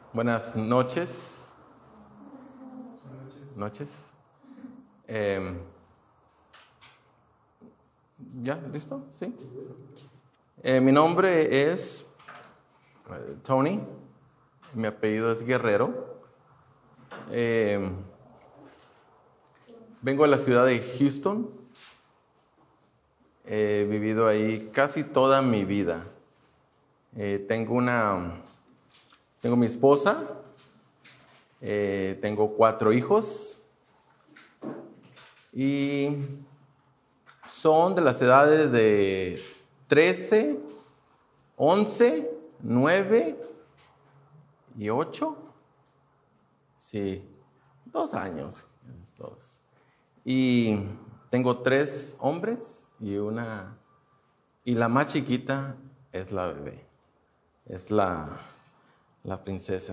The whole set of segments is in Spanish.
Buenas noches. Noches. ¿Ya? ¿Listo? ¿Sí? Mi nombre es Tony. Mi apellido es Guerrero. Vengo de la ciudad de Houston. He vivido ahí casi toda mi vida. Tengo mi esposa. Tengo 4 hijos. Y son de las edades de 13, 11, 9 y 8. Sí, 2 años. Y tengo 3 hombres y la más chiquita es la bebé. Es la princesa.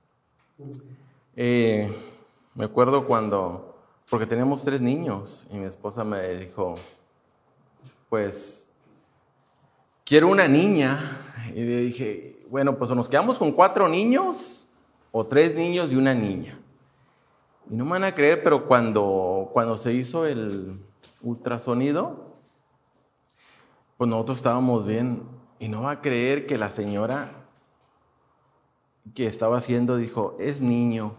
Me acuerdo porque teníamos 3 niños y mi esposa me dijo, pues, quiero una niña. Y le dije, bueno, pues o nos quedamos con 4 niños o 3 niños y una niña. Y no me van a creer, pero cuando se hizo el ultrasonido, pues nosotros estábamos bien. Y no va a creer que la señora que estaba haciendo dijo, es niño.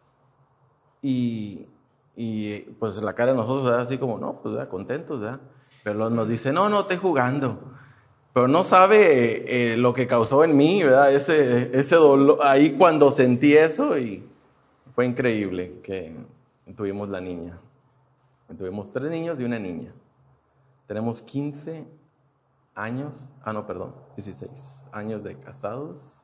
Y pues la cara de nosotros, ¿verdad? Así como, no, pues ¿verdad? Contentos, ¿verdad? Pero nos dice, no, estoy jugando. Pero no sabe lo que causó en mí, ¿verdad? Ese dolor, ahí cuando sentí eso, y fue increíble que tuvimos la niña. Tuvimos 3 niños y una niña. Tenemos 15 años, 16 años de casados.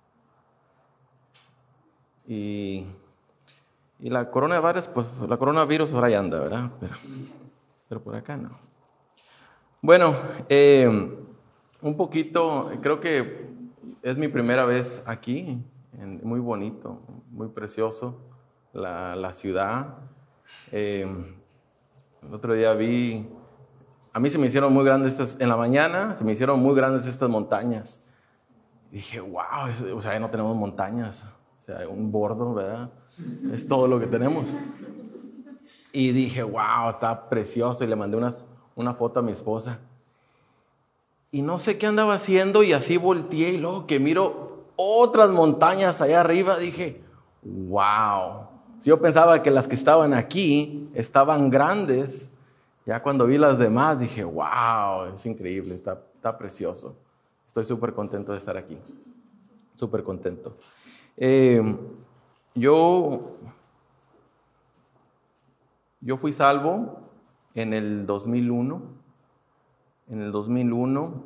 Y la coronavirus ahora ya anda, ¿verdad? Pero por acá no. Bueno, un poquito, creo que es mi primera vez aquí, muy bonito, muy precioso, la ciudad. El otro día a mí se me hicieron muy grandes en la mañana, se me hicieron muy grandes estas montañas. Y dije, wow, o sea, ya no tenemos montañas, o sea, un bordo, ¿verdad? Es todo lo que tenemos. Y dije, wow, está precioso. Y le mandé una foto a mi esposa. Y no sé qué andaba haciendo y así volteé y luego que miro otras montañas allá arriba, dije, wow. Si yo pensaba que las que estaban aquí estaban grandes, ya cuando vi las demás dije, wow, es increíble, está precioso. Estoy súper contento de estar aquí, súper contento. Yo fui salvo en el 2001. En el 2001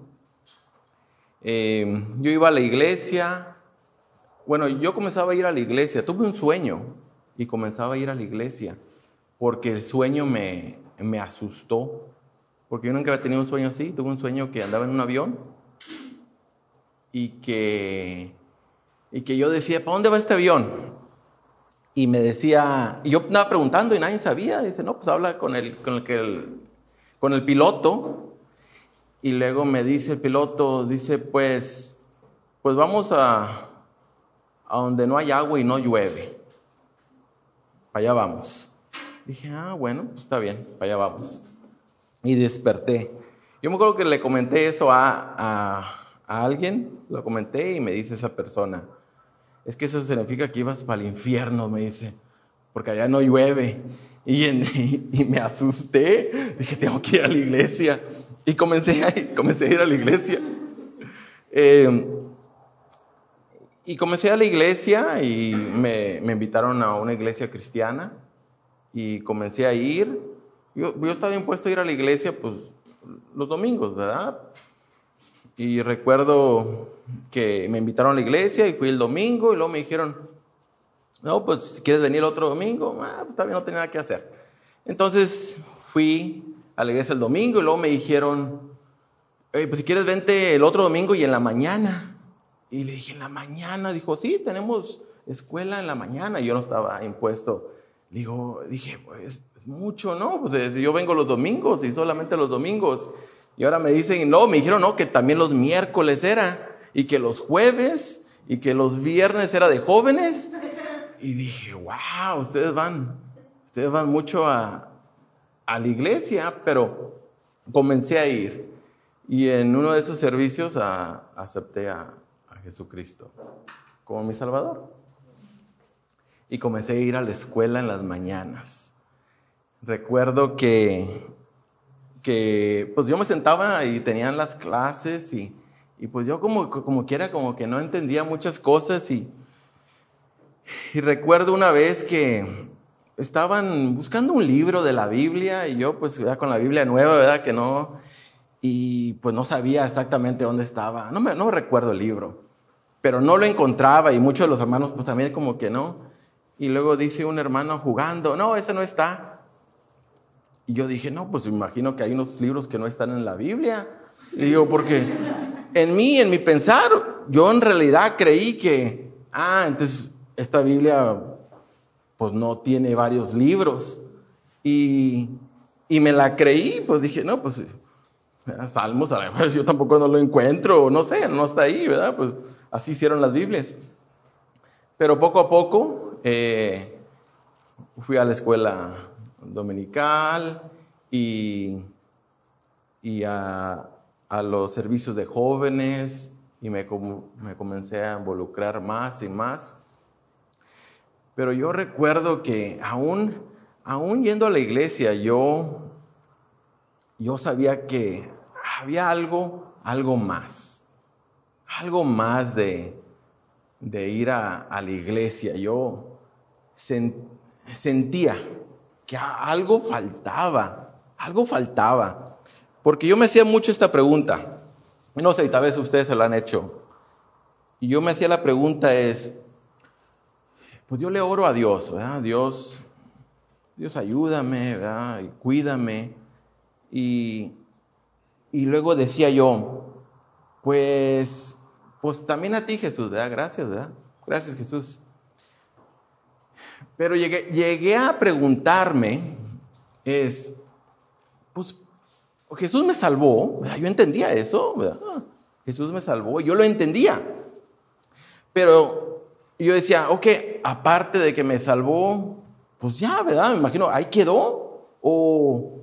yo iba a la iglesia. Bueno, yo comenzaba a ir a la iglesia. Tuve un sueño y comenzaba a ir a la iglesia porque el sueño me asustó. Porque yo nunca había tenido un sueño así. Tuve un sueño que andaba en un avión y que yo decía, ¿para dónde va este avión? Y me decía, y yo andaba preguntando y nadie sabía. Dice, no, pues habla con el piloto. Y luego me dice el piloto, dice, pues vamos a donde no hay agua y no llueve. Para allá vamos. Dije, bueno, pues está bien, para allá vamos. Y desperté. Yo me acuerdo que le comenté eso a alguien, lo comenté y me dice esa persona, es que eso significa que ibas para el infierno, me dice, porque allá no llueve. Y me asusté, dije, tengo que ir a la iglesia. Y comencé a ir a la iglesia. Y comencé a la iglesia y me invitaron a una iglesia cristiana. Y comencé a ir. Yo estaba impuesto a ir a la iglesia, pues, los domingos, ¿verdad? Y recuerdo que me invitaron a la iglesia y fui el domingo y luego me dijeron, no, pues si quieres venir el otro domingo, pues está bien, no tenía nada que hacer. Entonces fui a la iglesia el domingo y luego me dijeron, pues si quieres vente el otro domingo y en la mañana. Y le dije, ¿en la mañana? Dijo, sí, tenemos escuela en la mañana. Y yo no estaba impuesto. Dije, pues es mucho, ¿no? Pues yo vengo los domingos y solamente los domingos. Y ahora me dijeron, no, que también los miércoles era. Y que los jueves y que los viernes era de jóvenes. Y dije, wow, ustedes van mucho a la iglesia, pero comencé a ir. Y en uno de esos servicios acepté a Jesucristo como mi Salvador. Y comencé a ir a la escuela en las mañanas. Recuerdo que pues yo me sentaba y tenían las clases y pues yo como quiera, como que no entendía muchas cosas y recuerdo una vez que estaban buscando un libro de la Biblia y yo pues ya con la Biblia nueva, ¿verdad? Que no, y pues no sabía exactamente dónde estaba, no recuerdo el libro, pero no lo encontraba y muchos de los hermanos pues también como que no, y luego dice un hermano jugando, no, ese no está. Y yo dije, no, pues imagino que hay unos libros que no están en la Biblia. Y digo, porque en mi pensar, yo en realidad creí que, entonces esta Biblia pues no tiene varios libros. Y me la creí, pues dije, no, pues Salmos, a lo mejor yo tampoco no lo encuentro, no sé, no está ahí, ¿verdad? Pues así hicieron las Biblias. Pero poco a poco fui a la escuela dominical y a los servicios de jóvenes y me comencé a involucrar más y más. Pero yo recuerdo que aún yendo a la iglesia, yo sabía que había algo más de ir a la iglesia. Yo sentía que algo faltaba, porque yo me hacía mucho esta pregunta, no sé, tal vez ustedes se lo han hecho, y yo me hacía la pregunta pues yo le oro a Dios, ¿verdad? Dios ayúdame, ¿verdad? Y cuídame, y luego decía yo, pues también a ti, Jesús, ¿verdad? Gracias, Jesús. Pero llegué a preguntarme, pues Jesús me salvó, ¿verdad? Yo entendía eso, ¿verdad? Jesús me salvó, yo lo entendía. Pero yo decía, ok, aparte de que me salvó, pues ya, ¿verdad? Me imagino, ahí quedó. O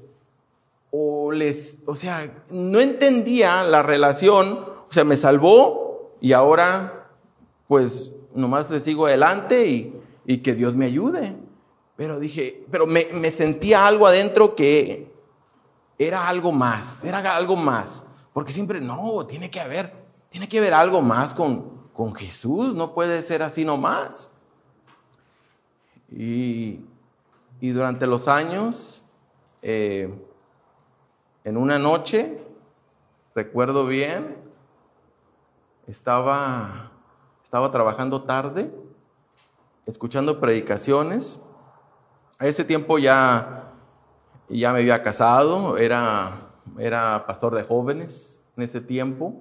sea, no entendía la relación, o sea, me salvó y ahora, pues, nomás le sigo adelante y que Dios me ayude. Pero dije, me sentía algo adentro que era algo más, porque siempre, no, tiene que haber algo más con Jesús, no puede ser así nomás. Y durante los años, en una noche, recuerdo bien, estaba trabajando tarde, escuchando predicaciones. A ese tiempo ya me había casado, era pastor de jóvenes en ese tiempo.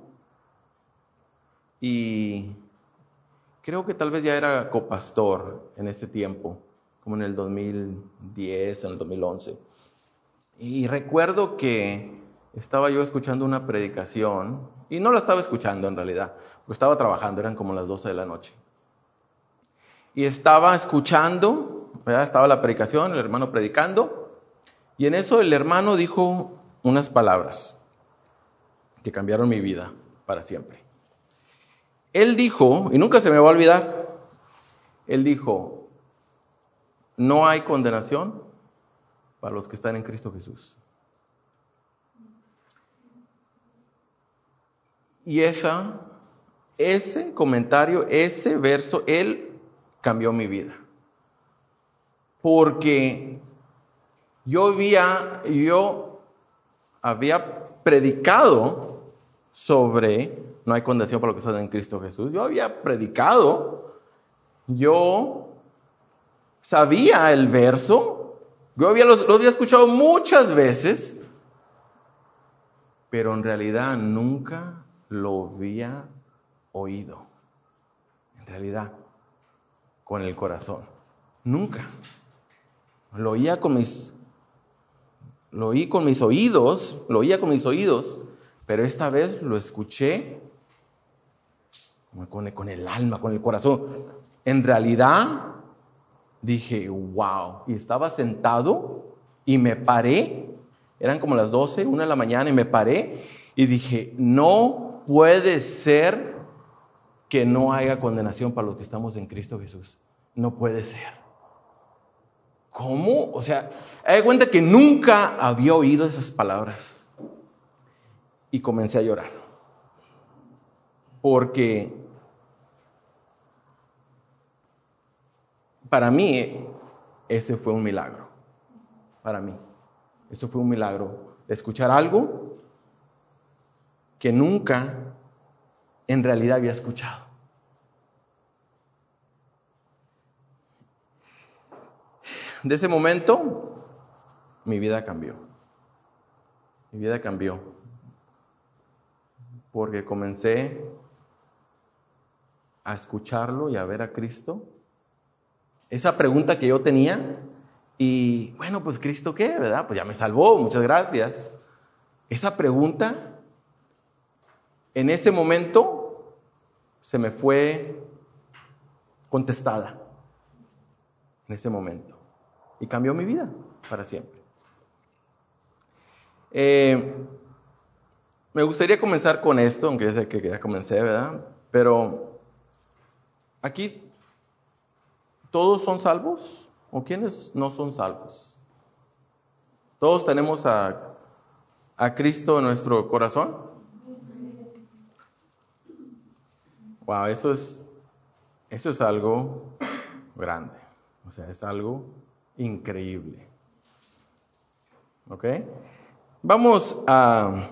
Y creo que tal vez ya era copastor en ese tiempo, como en el 2010, en el 2011. Y recuerdo que estaba yo escuchando una predicación, y no la estaba escuchando en realidad, porque estaba trabajando, eran como las 12 de la noche. Y estaba escuchando, ¿verdad? Estaba la predicación, el hermano predicando, y en eso el hermano dijo unas palabras que cambiaron mi vida para siempre. Él dijo, y nunca se me va a olvidar, él dijo, no hay condenación para los que están en Cristo Jesús. Y ese comentario, ese verso, él cambió mi vida. Porque yo había predicado sobre no hay condenación para los que están en Cristo Jesús. Yo había predicado, yo sabía el verso, yo lo había escuchado muchas veces, pero en realidad nunca lo había oído. En realidad, con el corazón. Nunca. Lo oía con mis oídos, pero esta vez lo escuché con el alma, con el corazón. En realidad, dije, wow. Y estaba sentado y me paré. Eran como las 12, 1 de la mañana y me paré y dije, no puede ser que no haya condenación para los que estamos en Cristo Jesús. No puede ser. ¿Cómo? O sea, me di cuenta que nunca había oído esas palabras. Y comencé a llorar. Porque para mí ese fue un milagro. Para mí. Eso fue un milagro. De escuchar algo que nunca en realidad había escuchado. De ese momento, mi vida cambió. Mi vida cambió. Porque comencé a escucharlo y a ver a Cristo. Esa pregunta que yo tenía, y bueno, pues Cristo qué, ¿verdad? Pues ya me salvó, muchas gracias. Esa pregunta, en ese momento, se me fue contestada. En ese momento. Y cambió mi vida para siempre. Me gustaría comenzar con esto, aunque ya sé que ya comencé, ¿verdad? Pero aquí, ¿todos son salvos? ¿O quiénes no son salvos? ¿Todos tenemos a Cristo en nuestro corazón? Wow, eso es algo grande. O sea, es algo increíble. ¿Ok? Vamos a...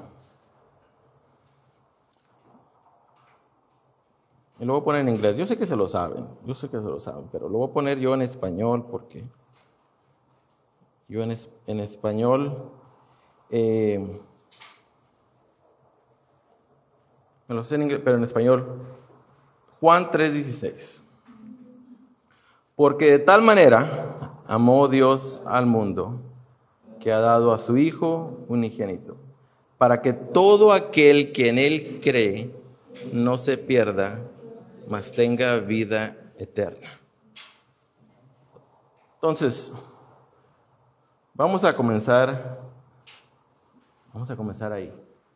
Y lo voy a poner en inglés. Yo sé que se lo saben, pero lo voy a poner yo en español porque yo en español me lo sé en inglés, pero en español. Juan 3:16. Porque de tal manera amó Dios al mundo que ha dado a su Hijo unigénito, para que todo aquel que en Él cree no se pierda, mas tenga vida eterna. Entonces, vamos a comenzar ahí.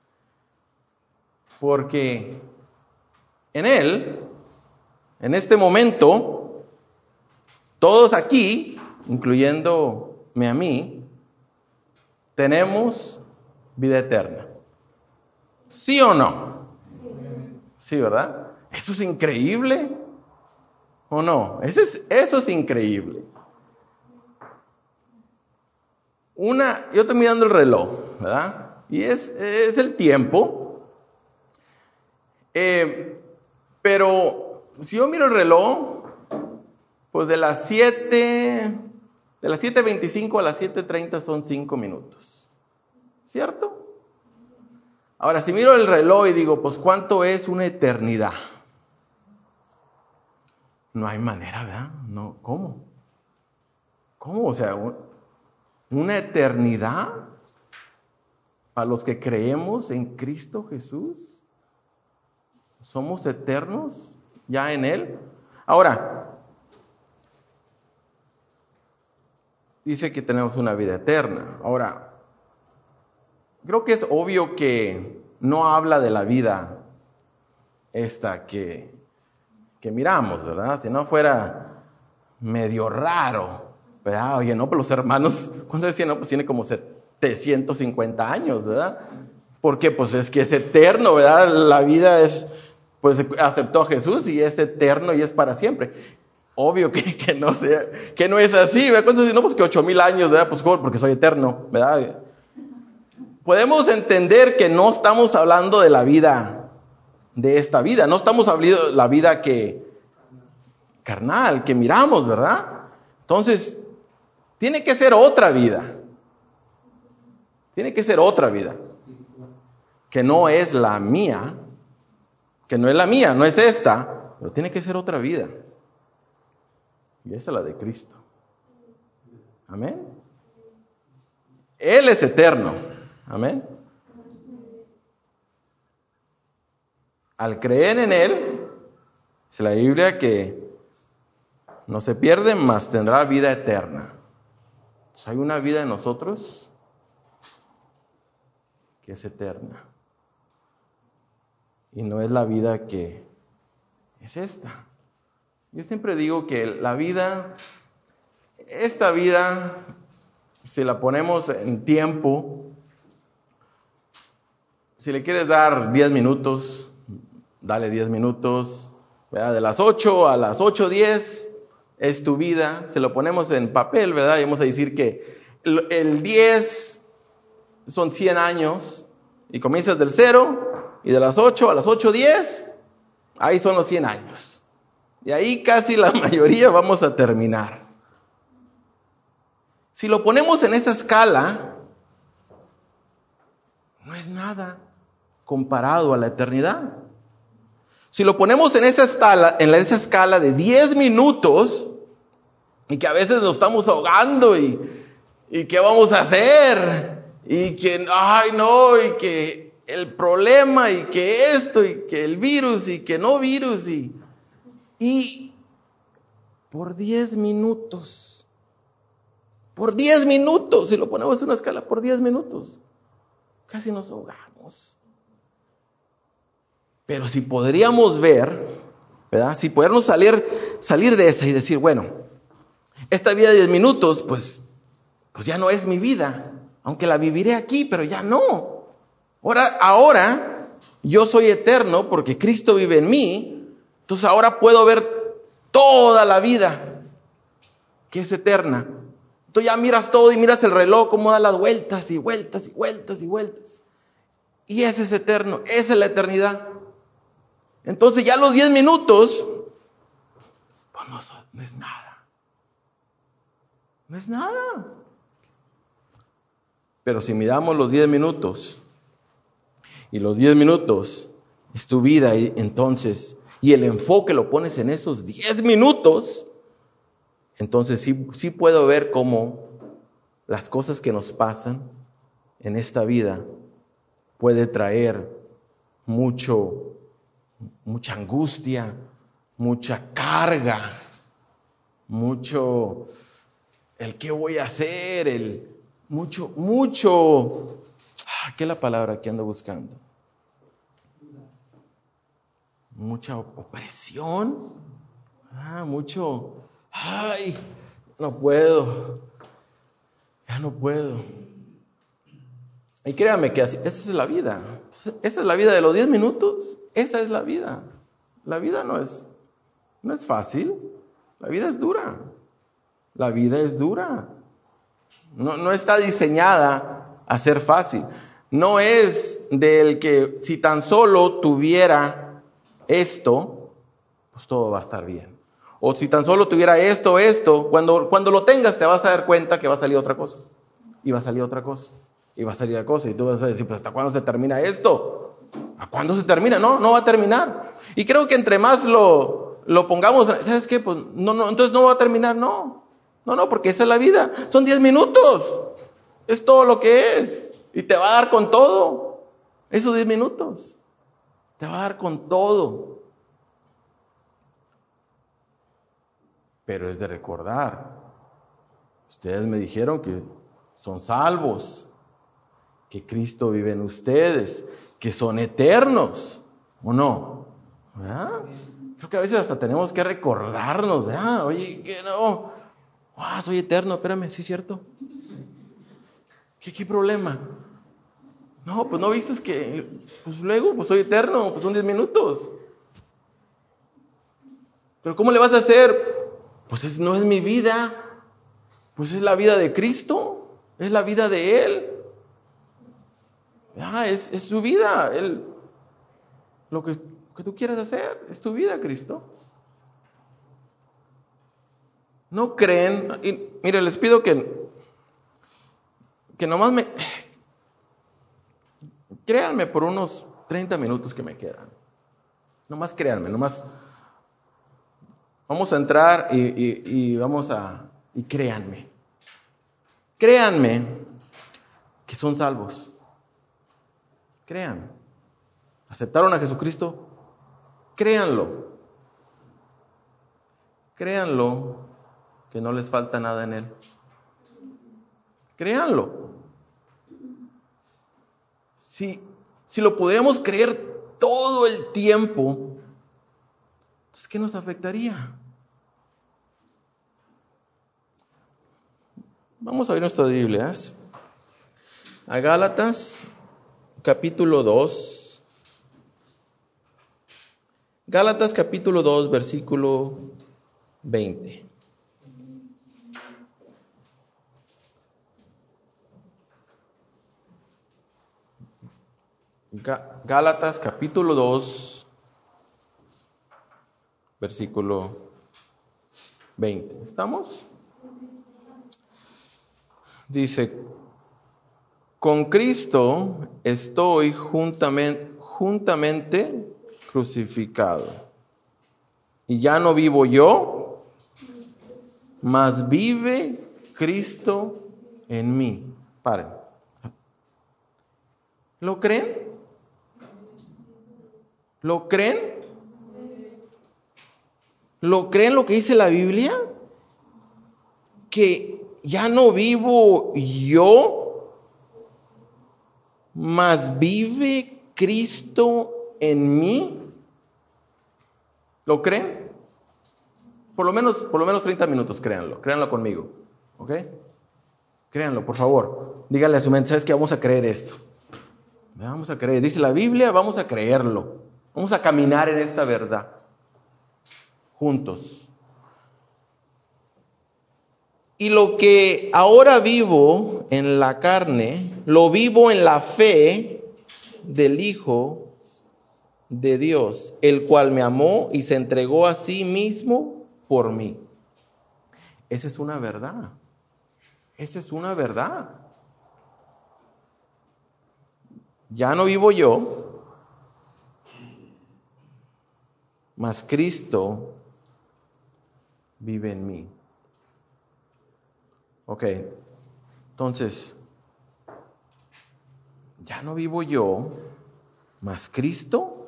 Porque en Él, en este momento, todos aquí, incluyéndome a mí, tenemos vida eterna. ¿Sí o no? Sí, ¿verdad? Eso es increíble. ¿O no? Eso es increíble. Yo estoy mirando el reloj, ¿verdad? Y es el tiempo. Pero si yo miro el reloj, pues de las 7:25 a las 7:30 son 5 minutos. ¿Cierto? Ahora, si miro el reloj y digo, pues ¿cuánto es una eternidad? No hay manera, ¿verdad? No, ¿cómo? ¿Cómo? O sea, una eternidad para los que creemos en Cristo Jesús. Somos eternos ya en Él. Ahora, dice que tenemos una vida eterna. Ahora, creo que es obvio que no habla de la vida esta que miramos, ¿verdad? Si no fuera medio raro, ¿verdad? Oye, no, pero los hermanos, ¿cuánto decían? No, pues tiene como 750 años, ¿verdad? Porque pues es que es eterno, ¿verdad? La vida pues aceptó a Jesús y es eterno y es para siempre. Obvio que no es así, ¿verdad? ¿Cuántos dicen? No, pues que 8,000 años, ¿verdad? Pues porque soy eterno, ¿verdad? Podemos entender que no estamos hablando de la vida de esta vida, no estamos hablando de la vida carnal, que miramos, ¿verdad? Entonces, tiene que ser otra vida. Tiene que ser otra vida. Que no es la mía, no es esta, pero tiene que ser otra vida. Y esa es la de Cristo. Amén. Él es eterno. Amén. Al creer en Él, Dice la Biblia que no se pierde, mas tendrá vida eterna. Entonces, hay una vida en nosotros que es eterna. Y no es la vida que es esta. Yo siempre digo que la vida, esta vida, si la ponemos en tiempo, si le quieres dar 10 minutos, dale 10 minutos, ¿verdad? De las 8 a las 8:10 es tu vida. Si lo ponemos en papel, ¿verdad? Y vamos a decir que el 10 son 100 años y comienzas del 0 y de las 8 a las 8:10, ahí son los 100 años. Y ahí casi la mayoría vamos a terminar. Si lo ponemos en esa escala, no es nada comparado a la eternidad. Si lo ponemos en esa escala de 10 minutos, y que a veces nos estamos ahogando, y qué vamos a hacer, y que, ay no, y que el problema, y que esto, y que el virus, y que no virus, y por 10 minutos, si lo ponemos en una escala, por 10 minutos, casi nos ahogamos. Pero si podríamos ver, ¿verdad? Si podríamos salir de esa y decir, bueno, esta vida de 10 minutos, pues ya no es mi vida, aunque la viviré aquí, pero ya no. Ahora yo soy eterno porque Cristo vive en mí, entonces ahora puedo ver toda la vida que es eterna. Entonces ya miras todo y miras el reloj, cómo da las vueltas y vueltas y vueltas y vueltas. Y ese es eterno, esa es la eternidad. Entonces ya los 10 minutos, pues no es nada. No es nada. Pero si miramos los 10 minutos, y los 10 minutos es tu vida, y entonces, y el enfoque lo pones en esos 10 minutos, entonces sí puedo ver cómo las cosas que nos pasan en esta vida puede traer mucha angustia, mucha carga, mucho el qué voy a hacer, ¿qué es la palabra que ando buscando? Mucha opresión, no puedo, ya no puedo. Y créanme que esa es la vida. Esa es la vida de los 10 minutos. Esa es la vida. La vida no es fácil. La vida es dura. La vida es dura. No está diseñada a ser fácil. No es del que si tan solo tuviera esto, pues todo va a estar bien. O si tan solo tuviera esto, cuando lo tengas te vas a dar cuenta que va a salir otra cosa. Y va a salir otra cosa. Y va a salir la cosa, y tú vas a decir, pues ¿hasta cuándo se termina esto? ¿A cuándo se termina? No va a terminar. Y creo que entre más lo pongamos, ¿sabes qué? Pues no, entonces no va a terminar, no, porque esa es la vida. Son 10 minutos. Es todo lo que es. Y te va a dar con todo. Esos 10 minutos. Te va a dar con todo. Pero es de recordar. Ustedes me dijeron que son salvos, que Cristo vive en ustedes, que son eternos, ¿o no? ¿Verdad? Creo que a veces hasta tenemos que recordarnos, oye, que no, soy eterno, espérame, ¿sí es cierto? ¿Qué problema? No, pues no viste que, pues luego, pues soy eterno, pues son 10 minutos. Pero ¿cómo le vas a hacer? Pues no es mi vida, pues es la vida de Cristo, es la vida de Él. Es su vida, lo que tú quieras hacer, es tu vida, Cristo. No creen, y mire, les pido que nomás créanme por unos 30 minutos que me quedan. Nomás créanme, vamos a entrar y créanme. Créanme que son salvos. Crean. ¿Aceptaron a Jesucristo? Créanlo. créanlo, que no les falta nada en Él. Créanlo. Si lo pudiéramos creer todo el tiempo, entonces, ¿qué nos afectaría? Vamos a ver nuestras Biblias. A Gálatas, capítulo 2. Gálatas, capítulo 2, versículo 20. Gálatas, capítulo 2, versículo 20. ¿Estamos? Dice: con Cristo estoy juntamente crucificado. Y ya no vivo yo, mas vive Cristo en mí. Paren. ¿Lo creen? ¿Lo creen? ¿Lo creen lo que dice la Biblia? Que ya no vivo yo, mas vive Cristo en mí. ¿Lo creen? Por lo menos 30 minutos, créanlo conmigo, ¿ok? Créanlo, por favor. Díganle a su mente, ¿sabes qué? Vamos a creer esto. Vamos a creer, dice la Biblia, vamos a creerlo. Vamos a caminar en esta verdad, juntos. Y lo que ahora vivo en la carne, lo vivo en la fe del Hijo de Dios, el cual me amó y se entregó a sí mismo por mí. Esa es una verdad. Esa es una verdad. Ya no vivo yo, mas Cristo vive en mí. Ok, entonces, ya no vivo yo, mas Cristo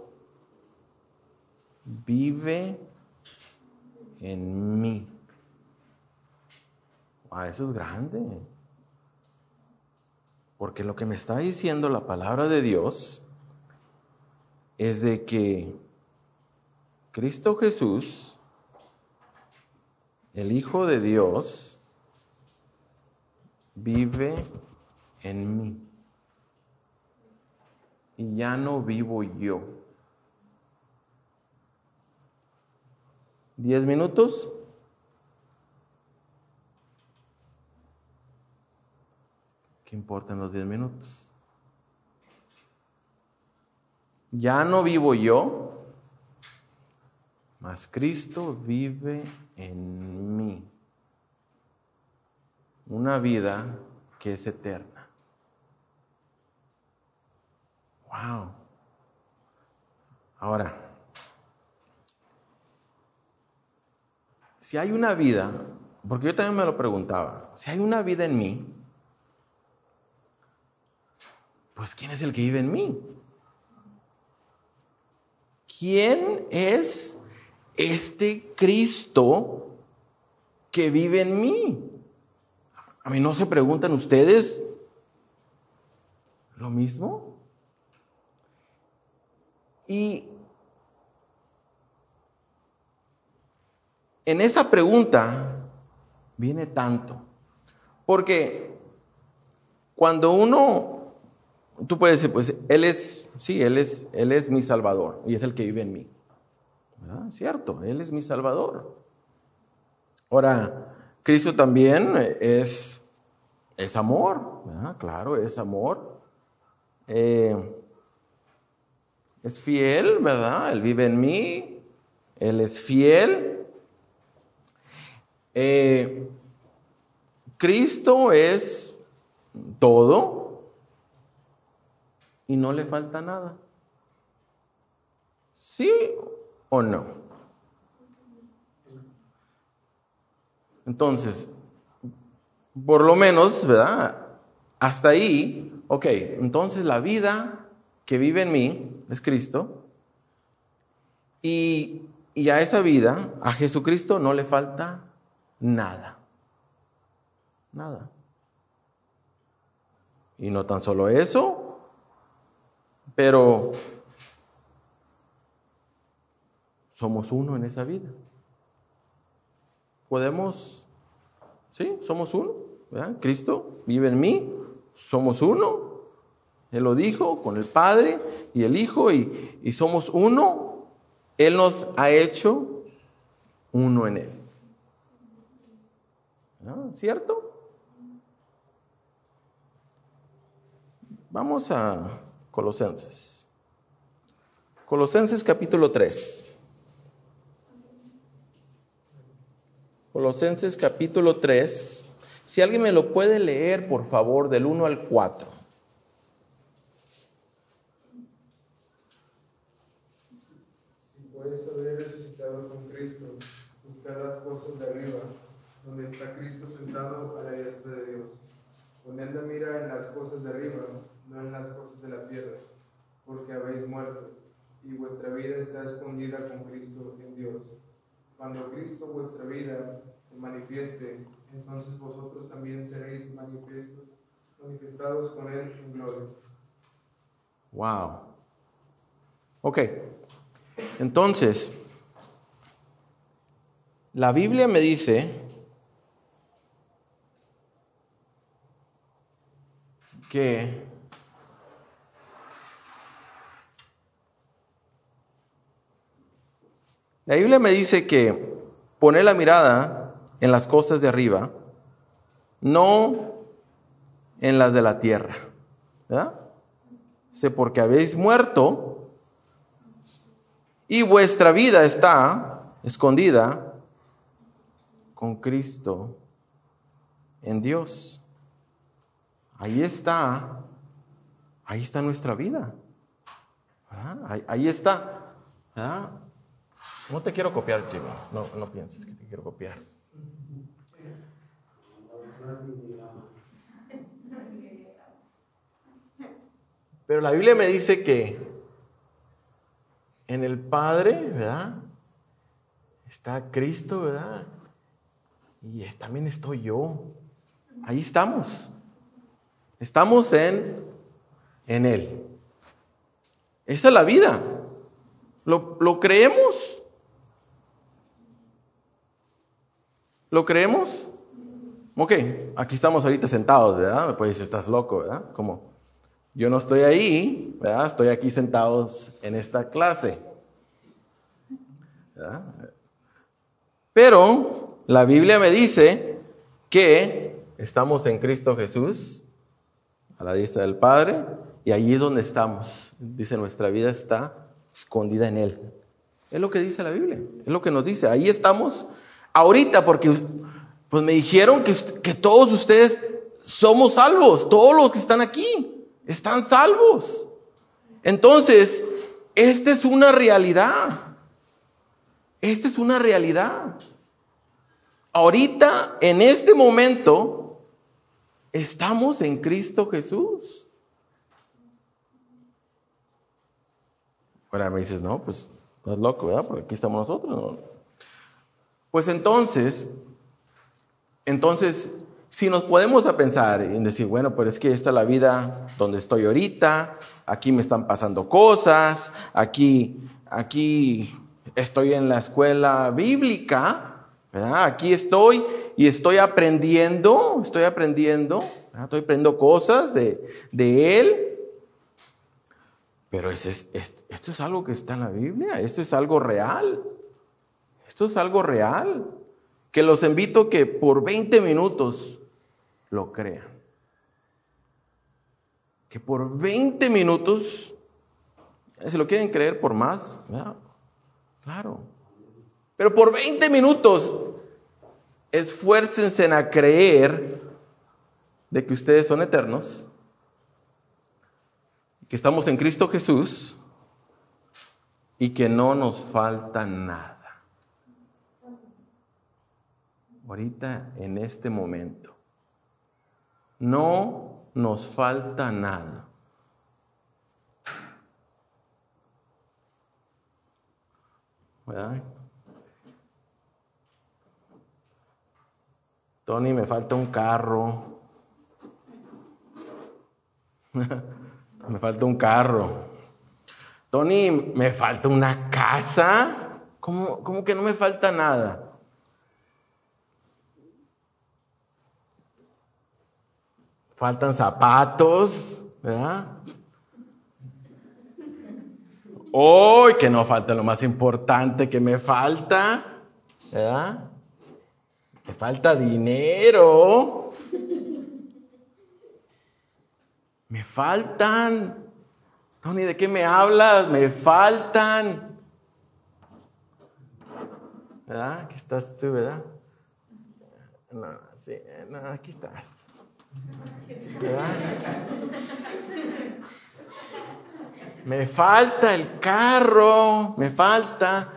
vive en mí. Eso es grande. Porque lo que me está diciendo la palabra de Dios es de que Cristo Jesús, el Hijo de Dios, vive en mí. Y ya no vivo yo. 10 minutos. ¿Qué importan los 10 minutos? Ya no vivo yo, mas Cristo vive en mí. Una vida que es eterna. Wow. Ahora, si hay una vida, porque yo también me lo preguntaba, si hay una vida en mí, pues ¿quién es el que vive en mí? ¿Quién es este Cristo que vive en mí? ¿A mí no se preguntan ustedes lo mismo? Y en esa pregunta viene tanto. Porque cuando tú puedes decir, pues Él es mi Salvador y es el que vive en mí. ¿Verdad? Cierto, Él es mi Salvador. Ahora, Cristo también es amor, ¿verdad? Claro, es amor. Es fiel, ¿verdad? Él vive en mí, Él es fiel. Cristo es todo y no le falta nada. ¿Sí o no? Entonces, por lo menos, ¿verdad? Hasta ahí, ok, entonces la vida que vive en mí es Cristo. Y Y a esa vida, a Jesucristo, no le falta nada. Nada. Y no tan solo eso, pero somos uno en esa vida. Podemos, sí, somos uno, ¿verdad? Cristo vive en mí, somos uno. Él lo dijo con el Padre y el Hijo y somos uno. Él nos ha hecho uno en Él. ¿No? ¿Cierto? Vamos a Colosenses. Colosenses capítulo 3. Colosenses capítulo 3. Si alguien me lo puede leer, por favor, del 1 al 4. Si pues habéis resucitado con Cristo, buscad las cosas de arriba, donde está Cristo sentado a la diestra de Dios. Poned la mira en las cosas de arriba, no en las cosas de la tierra, porque habéis muerto, y vuestra vida está escondida con Cristo en Dios. Cuando Cristo, vuestra vida, se manifieste, entonces vosotros también seréis manifestados con Él en gloria. Wow. Ok. Entonces, la Biblia me dice que poner la mirada en las cosas de arriba, no en las de la tierra, ¿verdad? Sé porque habéis muerto y vuestra vida está escondida con Cristo en Dios. Ahí está nuestra vida, ¿verdad? Ahí está, ¿verdad? No te quiero copiar, chico. No pienses que te quiero copiar. Pero la Biblia me dice que en el Padre, ¿verdad? Está Cristo, ¿verdad? Y también estoy yo. Ahí estamos. Estamos en Él. Esa es la vida. ¿Lo creemos? ¿Lo creemos? Ok, aquí estamos ahorita sentados, ¿verdad? Me puedes decir, estás loco, ¿verdad? Como yo no estoy ahí, ¿verdad? Estoy aquí sentados en esta clase, ¿verdad? Pero la Biblia me dice que estamos en Cristo Jesús, a la diestra del Padre, y allí es donde estamos. Dice, nuestra vida está escondida en Él. Es lo que dice la Biblia, es lo que nos dice. Ahí estamos ahorita, porque pues me dijeron que todos ustedes somos salvos, todos los que están aquí están salvos. Entonces, esta es una realidad. Esta es una realidad. Ahorita, en este momento, estamos en Cristo Jesús. Ahora me dices, no, pues estás loco, ¿verdad? Porque aquí estamos nosotros, ¿no? Pues entonces, si nos podemos a pensar en decir, bueno, pues es que esta es la vida donde estoy ahorita, aquí me están pasando cosas, aquí estoy en la escuela bíblica, ¿verdad? Aquí estoy y estoy aprendiendo, ¿verdad? Estoy aprendiendo cosas de Él. Pero esto es algo que está en la Biblia, esto es algo real. Esto es algo real. Que los invito que por 20 minutos lo crean. Que por 20 minutos, si lo quieren creer por más, ¿verdad? Claro. Pero por 20 minutos, esfuércense a creer de que ustedes son eternos, que estamos en Cristo Jesús y que no nos falta nada. Ahorita, en este momento, no nos falta nada. ¿Verdad? Tony, me falta un carro. Me falta un carro. Tony, me falta una casa. ¿Cómo que no me falta nada? Faltan zapatos, ¿verdad? Hoy que no falta lo más importante que me falta, ¿verdad? Me falta dinero. Me faltan. Tony, ¿de qué me hablas? Me faltan. ¿Verdad? Aquí estás tú, ¿verdad? No, sí, no, aquí estás. ¿Verdad? Me falta el carro, me falta.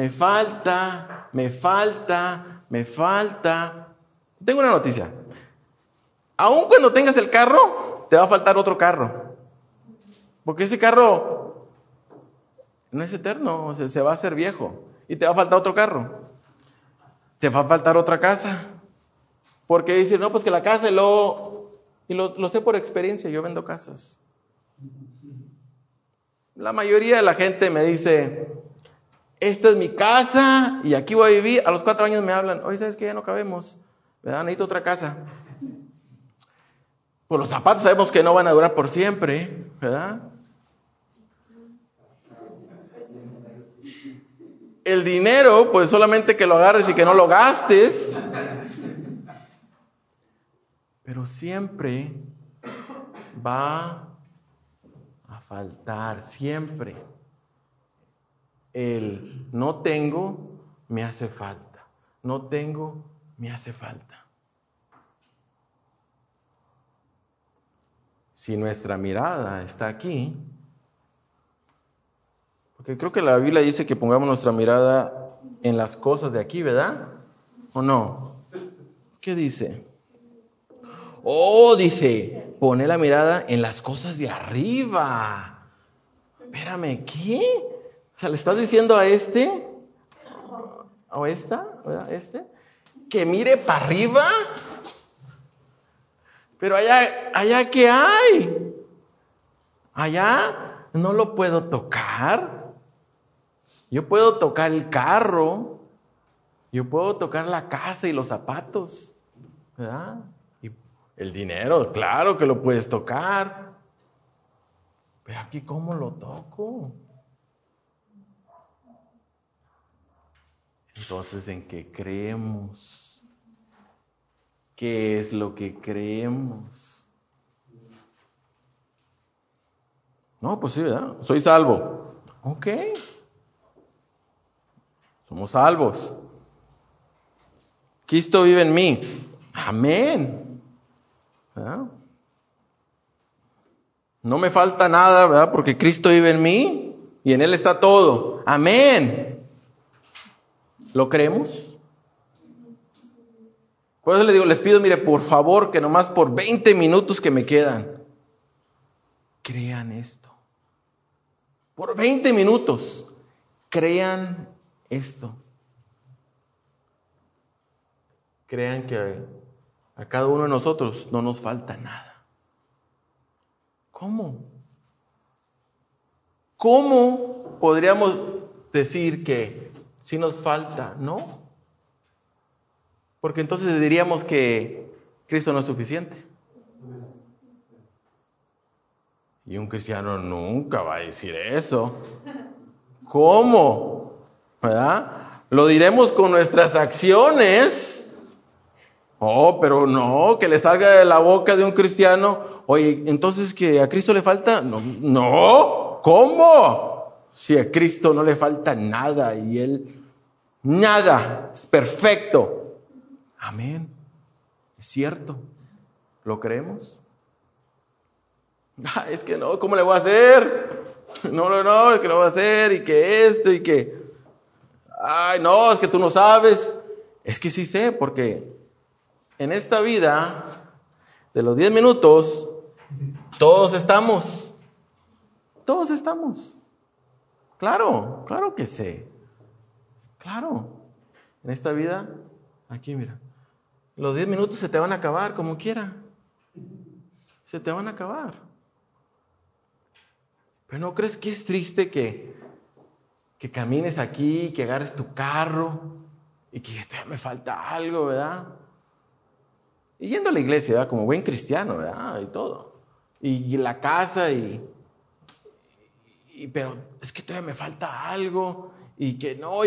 Tengo una noticia. Aún cuando tengas el carro, te va a faltar otro carro. Porque ese carro no es eterno, se va a hacer viejo. Y te va a faltar otro carro. Te va a faltar otra casa. Porque dicen, no, pues que la casa lo sé por experiencia, yo vendo casas. La mayoría de la gente me dice, esta es mi casa y aquí voy a vivir. A los 4 años me hablan, oye, ¿sabes qué? Ya no cabemos, ¿verdad? Necesito otra casa. Pues los zapatos sabemos que no van a durar por siempre, ¿verdad? El dinero, pues solamente que lo agarres y que no lo gastes. Pero siempre va a faltar, siempre. El no tengo, me hace falta. No tengo, me hace falta. Si nuestra mirada está aquí, porque creo que la Biblia dice que pongamos nuestra mirada en las cosas de aquí, ¿verdad? ¿O no? ¿Qué dice? Oh, dice, pone la mirada en las cosas de arriba. Espérame, ¿qué? O sea, ¿le estás diciendo a este? ¿O esta? ¿Verdad? Que mire para arriba. Pero allá ¿qué hay? Allá no lo puedo tocar. Yo puedo tocar el carro. Yo puedo tocar la casa y los zapatos. ¿Verdad? Y el dinero, claro que lo puedes tocar. Pero aquí, ¿cómo lo toco? Entonces, ¿en qué creemos? ¿Qué es lo que creemos? No, pues sí, ¿verdad? Soy salvo. Ok. Somos salvos. Cristo vive en mí. Amén. ¿Verdad? No me falta nada, ¿verdad? Porque Cristo vive en mí y en Él está todo. Amén. ¿Lo creemos? Por eso les digo, les pido, mire, por favor, que nomás por 20 minutos que me quedan, crean esto. Por 20 minutos, crean esto. Crean que a cada uno de nosotros no nos falta nada. ¿Cómo? ¿Cómo podríamos decir que sí nos falta? No. Porque entonces diríamos que Cristo no es suficiente. Y un cristiano nunca va a decir eso. ¿Cómo? ¿Verdad? Lo diremos con nuestras acciones. Oh, pero no, que le salga de la boca de un cristiano, oye, entonces que a Cristo le falta. No, ¿cómo? Si a Cristo no le falta nada y Él, nada, es perfecto. Amén. Es cierto. ¿Lo creemos? Es que no, ¿cómo le voy a hacer? No, es que no voy a hacer, y que esto, y que... Ay, no, es que tú no sabes. Es que sí sé, porque en esta vida, de los 10 minutos, todos estamos. Todos estamos. Claro que sé. Claro. En esta vida, aquí mira. Los 10 minutos se te van a acabar como quiera. Se te van a acabar. Pero ¿no crees que es triste que camines aquí, que agarres tu carro y que esto ya me falta algo, ¿verdad? Y yendo a la iglesia, ¿verdad? Como buen cristiano, ¿verdad? Y todo. Y la casa pero es que todavía me falta algo y que no,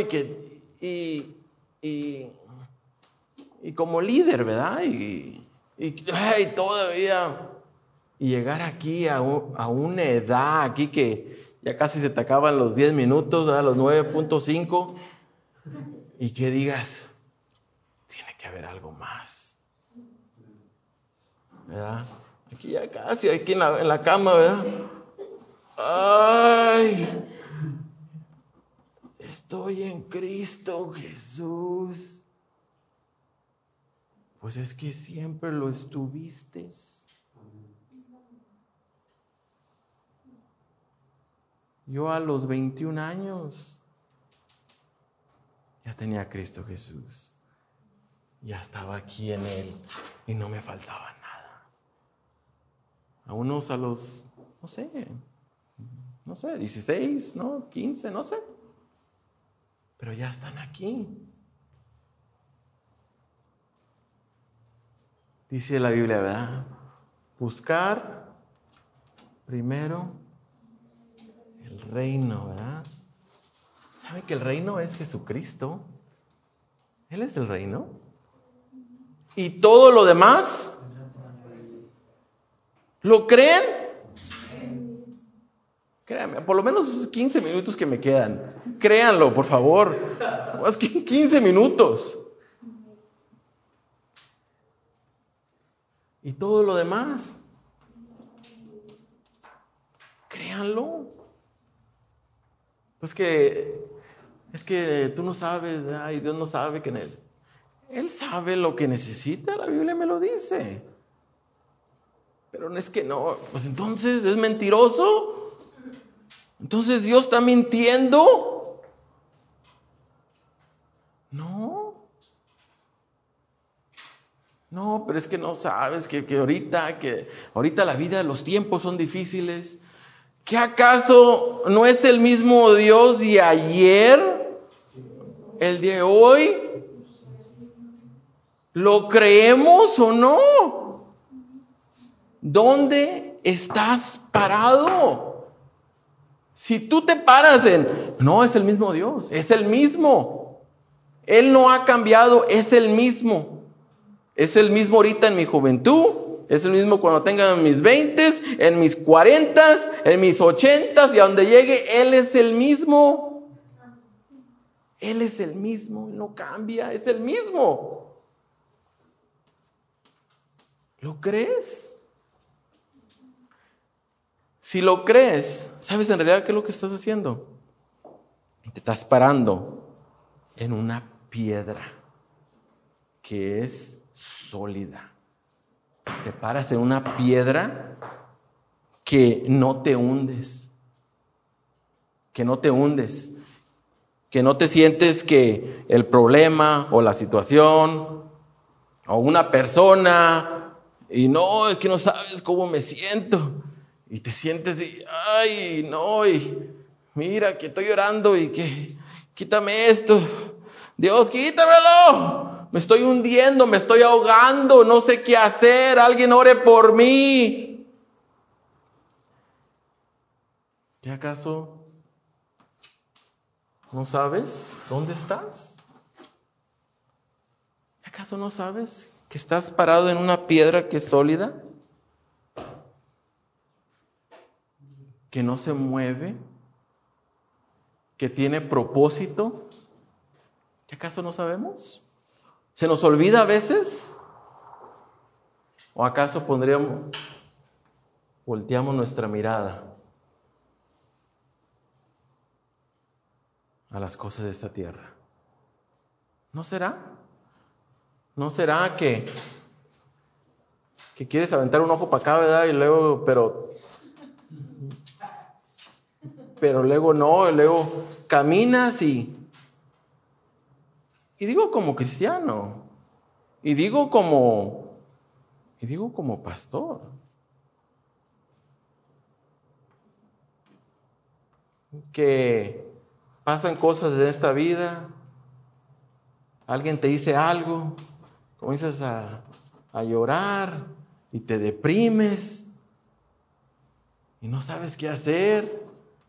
y como líder, ¿verdad? Y todavía, y llegar aquí a una edad aquí que ya casi se te acaban los 10 minutos, ¿verdad? Los 9.5, y que digas, tiene que haber algo más, ¿verdad? Aquí ya casi, aquí en la cama, ¿verdad? Ay, estoy en Cristo Jesús. Pues es que siempre lo estuviste. Yo a los 21 años ya tenía a Cristo Jesús. Ya estaba aquí en Él y no me faltaba nada. A unos a los, no sé, 16, ¿no? 15, no sé. Pero ya están aquí. Dice la Biblia, ¿verdad? Buscar primero el reino, ¿verdad? ¿Saben que el reino es Jesucristo? Él es el reino. ¿Y todo lo demás? ¿Lo creen? Créanme, por lo menos esos 15 minutos que me quedan. Créanlo, por favor. Más que 15 minutos. ¿Y todo lo demás? Créanlo. Pues es que tú no sabes, y Dios no sabe que Él sabe lo que necesita, la Biblia me lo dice. Pero no es que no, pues entonces es mentiroso. Entonces Dios está mintiendo. No, pero es que no sabes que ahorita la vida, los tiempos son difíciles. ¿Qué acaso no es el mismo Dios de ayer, el de hoy? ¿Lo creemos o no? ¿Dónde estás parado? Si tú te paras no, es el mismo Dios, es el mismo. Él no ha cambiado, es el mismo. Es el mismo ahorita en mi juventud, es el mismo cuando tenga mis 20s, en mis 40s, en mis 80s y a donde llegue, Él es el mismo. Él es el mismo, no cambia, es el mismo. ¿Lo crees? Si lo crees, ¿sabes en realidad qué es lo que estás haciendo? Te estás parando en una piedra que es sólida. Te paras en una piedra que no te hundes. Que no te hundes. Que no te sientes que el problema o la situación o una persona y no, es que no sabes cómo me siento. Y te sientes y, ay, no, y mira que estoy llorando y que quítame esto. Dios, quítamelo. Me estoy hundiendo, me estoy ahogando, no sé qué hacer. Alguien ore por mí. ¿Qué acaso no sabes dónde estás? ¿Qué acaso no sabes que estás parado en una piedra que es sólida? Que no se mueve, que tiene propósito. ¿Qué acaso no sabemos? ¿Se nos olvida a veces? ¿O acaso volteamos nuestra mirada a las cosas de esta tierra? ¿No será? ¿No será que quieres aventar un ojo para acá, ¿verdad? Y luego, pero luego no, y luego caminas y digo como cristiano, Y digo como pastor. Que pasan cosas de esta vida, alguien te dice algo, comienzas a llorar y te deprimes y no sabes qué hacer.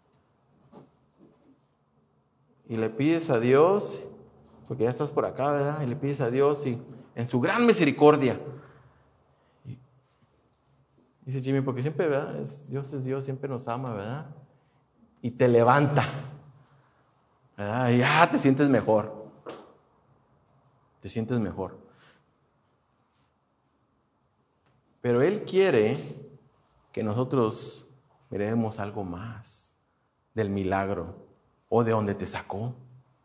Y le pides a Dios, porque ya estás por acá, ¿verdad? Y le pides a Dios y en su gran misericordia. Y dice Jimmy, porque siempre, ¿verdad? Dios es Dios, siempre nos ama, ¿verdad? Y te levanta, ¿verdad? Y ya te sientes mejor. Te sientes mejor. Pero Él quiere que nosotros miremos algo más del milagro, o de dónde te sacó,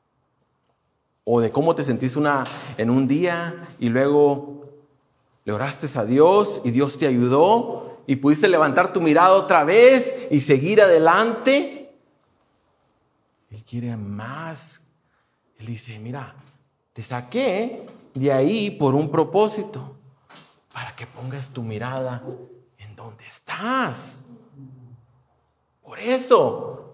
o de cómo te sentiste en un día y luego le oraste a Dios y Dios te ayudó y pudiste levantar tu mirada otra vez y seguir adelante. Él quiere más. Él dice, mira, te saqué de ahí por un propósito, para que pongas tu mirada en donde estás. Por eso.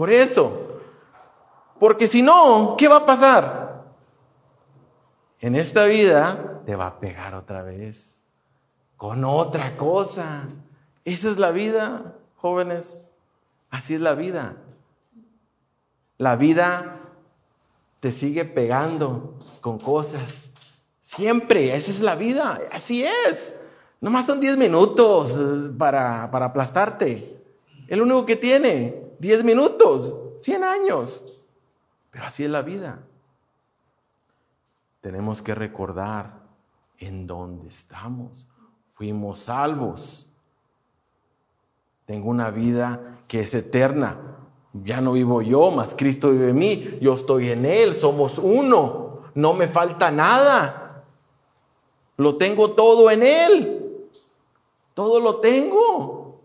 Porque si no, ¿qué va a pasar? En esta vida te va a pegar otra vez con otra cosa. Esa es la vida, jóvenes. Así es la vida. La vida te sigue pegando con cosas. Siempre, esa es la vida. Así es. Nomás son 10 minutos para aplastarte. Es lo único que tiene. 10 minutos, 100 años. Pero así es la vida. Tenemos que recordar en dónde estamos. Fuimos salvos. Tengo una vida que es eterna. Ya no vivo yo, mas Cristo vive en mí. Yo estoy en Él, somos uno. No me falta nada. Lo tengo todo en Él. Todo lo tengo.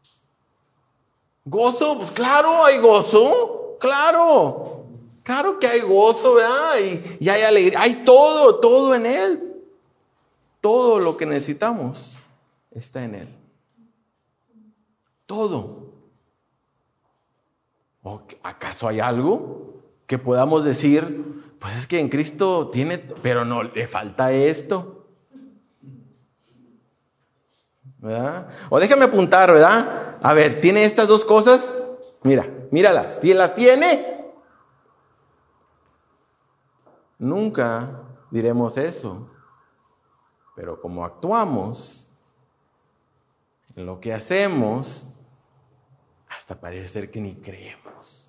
¿Gozo? Pues claro, hay gozo. Claro que hay gozo, ¿verdad? Y hay alegría. Hay todo en Él. Todo lo que necesitamos está en Él. Todo. ¿O acaso hay algo que podamos decir? Pues es que en Cristo tiene, pero no, le falta esto. ¿Verdad? O déjame apuntar, ¿verdad? A ver, ¿tiene estas dos cosas? Míralas. ¿Las tiene? Nunca diremos eso. Pero como actuamos, en lo que hacemos, hasta parece ser que ni creemos.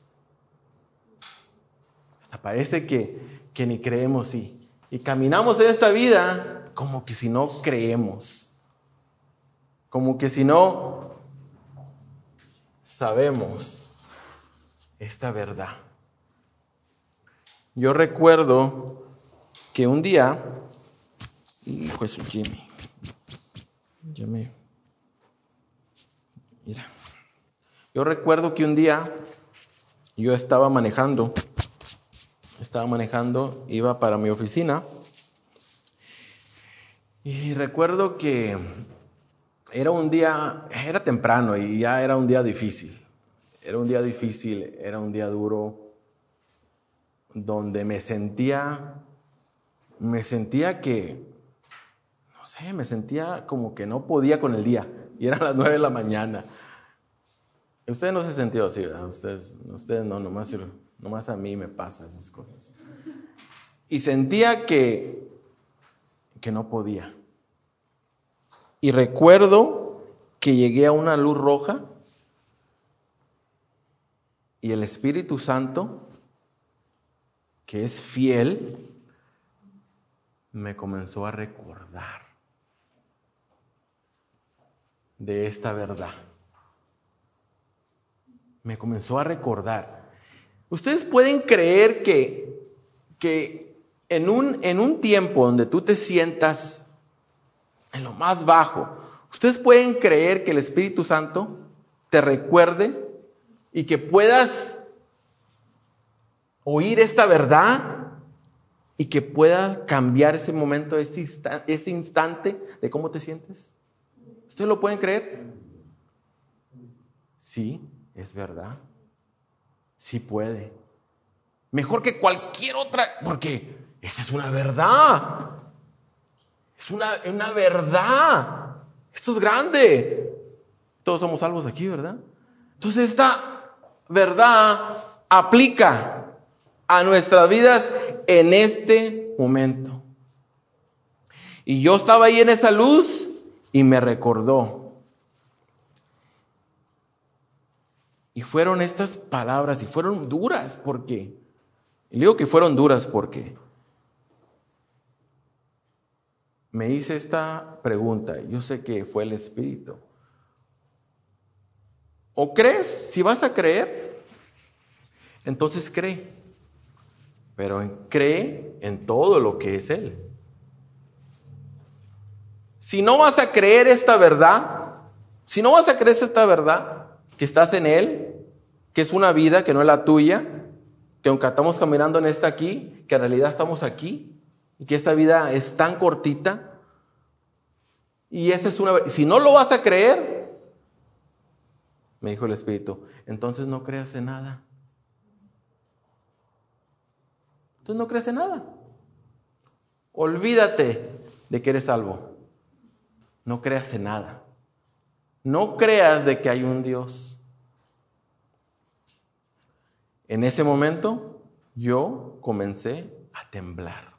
Hasta parece que ni creemos y caminamos en esta vida como que si no creemos. Como que si no sabemos esta verdad. Yo recuerdo que un día, hijo de su Jimmy, mira. Yo recuerdo que un día yo estaba manejando, iba para mi oficina y recuerdo que era temprano y ya era un día difícil. Era un día duro, donde me sentía que, no sé, me sentía como que no podía con el día. Y eran las 9 de la mañana. Usted no se sintió así, ¿verdad? Ustedes no, nomás a mí me pasan esas cosas. Y sentía que no podía. Y recuerdo que llegué a una luz roja y el Espíritu Santo, que es fiel, me comenzó a recordar de esta verdad. Me comenzó a recordar. Ustedes pueden creer que en un tiempo donde tú te sientas en lo más bajo, ustedes pueden creer que el Espíritu Santo te recuerde y que puedas oír esta verdad y que pueda cambiar ese momento, ese instante de cómo te sientes? ¿Ustedes lo pueden creer? Sí, es verdad. Sí puede. Mejor que cualquier otra, porque esa es una verdad. Es una verdad. Esto es grande. Todos somos salvos aquí, ¿verdad? Entonces esta verdad aplica a nuestras vidas en este momento. Y yo estaba ahí en esa luz y me recordó. Y fueron estas palabras, y fueron duras, porque, y digo que fueron duras porque me hice esta pregunta. Yo sé que fue el Espíritu. ¿O crees? Si vas a creer, entonces cree. Pero cree en todo lo que es Él. Si no vas a creer esta verdad, si no vas a creer esta verdad, que estás en Él, que es una vida que no es la tuya, que aunque estamos caminando en esta aquí, que en realidad estamos aquí, y que esta vida es tan cortita, y esta es una, si no lo vas a creer, me dijo el Espíritu, entonces no creas en nada. Entonces no creas en nada. Olvídate de que eres salvo. No creas en nada. No creas de que hay un Dios. En ese momento yo comencé a temblar.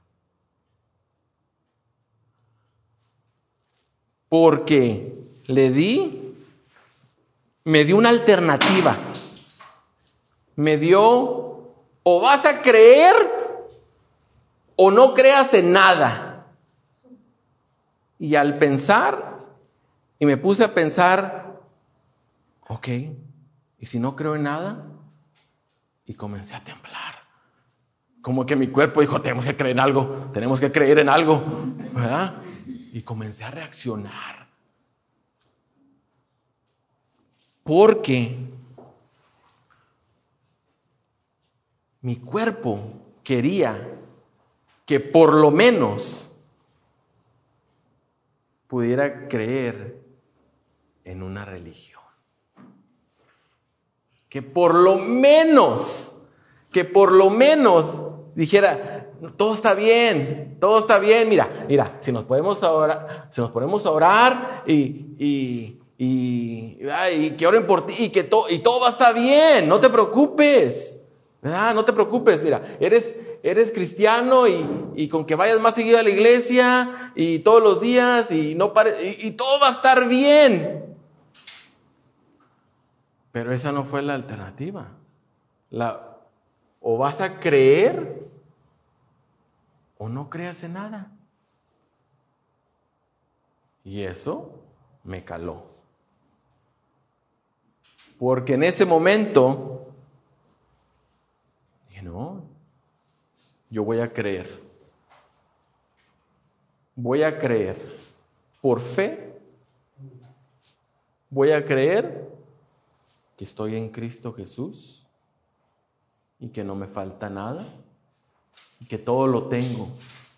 Porque me dio una alternativa. Me dio, o vas a creer o no creas en nada. Y al pensar, y me puse a pensar, ok, ¿y si no creo en nada? Y comencé a temblar. Como que mi cuerpo dijo, tenemos que creer en algo, tenemos que creer en algo, ¿verdad? Y comencé a reaccionar. Porque mi cuerpo quería que por lo menos pudiera creer en una religión. Que por lo menos dijera, todo está bien, mira, si nos ponemos a orar y que oren por ti y todo va a estar bien, no te preocupes, ¿verdad? No te preocupes, mira, eres cristiano y con que vayas más seguido a la iglesia y todos los días y todo va a estar bien. Pero esa no fue la alternativa. O vas a creer o no creas en nada. Y eso me caló. Porque en ese momento dije, no, yo voy a creer. Voy a creer por fe. Voy a creer que estoy en Cristo Jesús y que no me falta nada y que todo lo tengo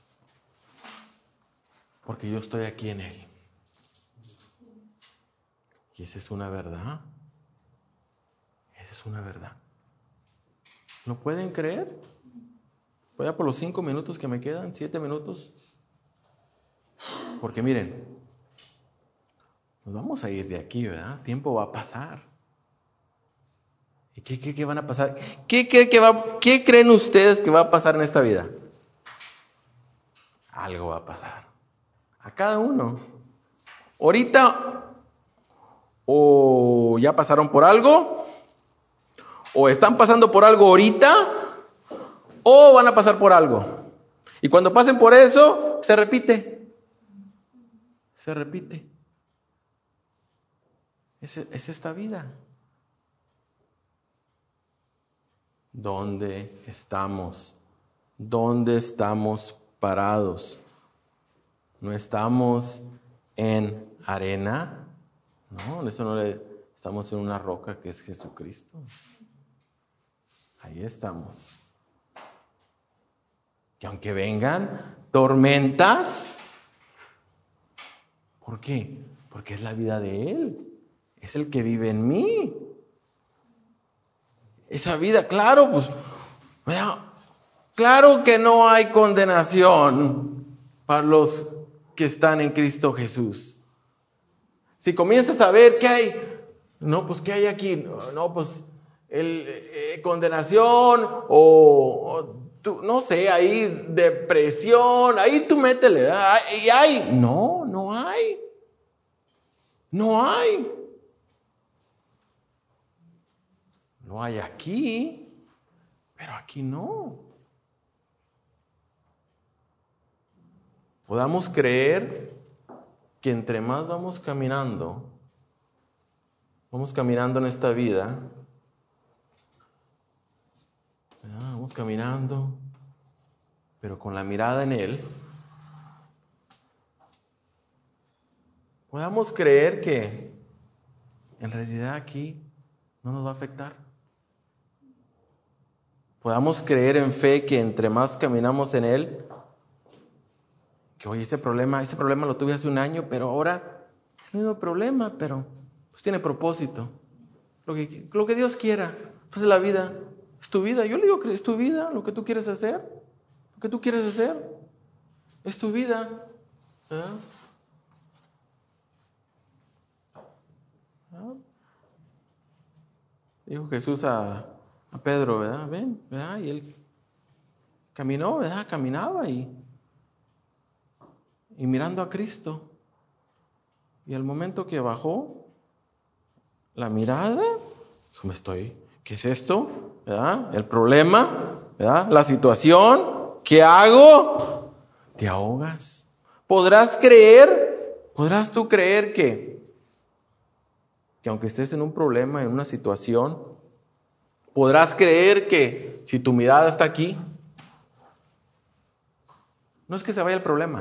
porque yo estoy aquí en Él. Y esa es una verdad. Esa es una verdad. ¿Lo pueden creer? Voy a por los 5 minutos que me quedan, 7 minutos. Porque miren, nos vamos a ir de aquí, ¿verdad? Tiempo va a pasar. ¿Y qué van a pasar? ¿Qué creen ustedes que va a pasar en esta vida? Algo va a pasar. A cada uno. Ahorita, o ya pasaron por algo, o están pasando por algo ahorita, o van a pasar por algo. Y cuando pasen por eso, se repite. Se repite. Es esta vida. ¿Dónde estamos? ¿Dónde estamos parados? No estamos en arena, no, estamos en una roca que es Jesucristo. Ahí estamos. que aunque vengan tormentas, ¿por qué? Porque es la vida de Él, es el que vive en mí. Esa vida, claro, pues, claro que no hay condenación para los que están en Cristo Jesús. Si comienzas a ver qué hay, no, pues qué hay aquí, no, pues condenación o no sé, ahí depresión, ahí tú métele, ¿verdad? Y hay, no hay, no hay. No hay aquí, pero aquí no. Podamos creer que entre más vamos caminando en esta vida, ¿verdad? Vamos caminando, pero con la mirada en Él, podamos creer que en realidad aquí no nos va a afectar. Podamos creer en fe que entre más caminamos en Él, que oye, este problema lo tuve hace un año, pero ahora el mismo problema, pero pues tiene propósito. Lo que Dios quiera. Pues la vida es tu vida. Yo le digo que es tu vida, lo que tú quieres hacer. Lo que tú quieres hacer es tu vida. ¿Verdad? ¿Verdad? Dijo Jesús a Pedro, ¿verdad? Ven, ¿verdad? Y él caminó, ¿verdad? Caminaba y mirando a Cristo. Y al momento que bajó la mirada, dijo, ¿qué es esto? ¿Verdad? El problema, ¿verdad? La situación, ¿qué hago? Te ahogas. ¿Podrás tú creer que aunque estés en un problema, en una situación, podrás creer que si tu mirada está aquí, no es que se vaya el problema,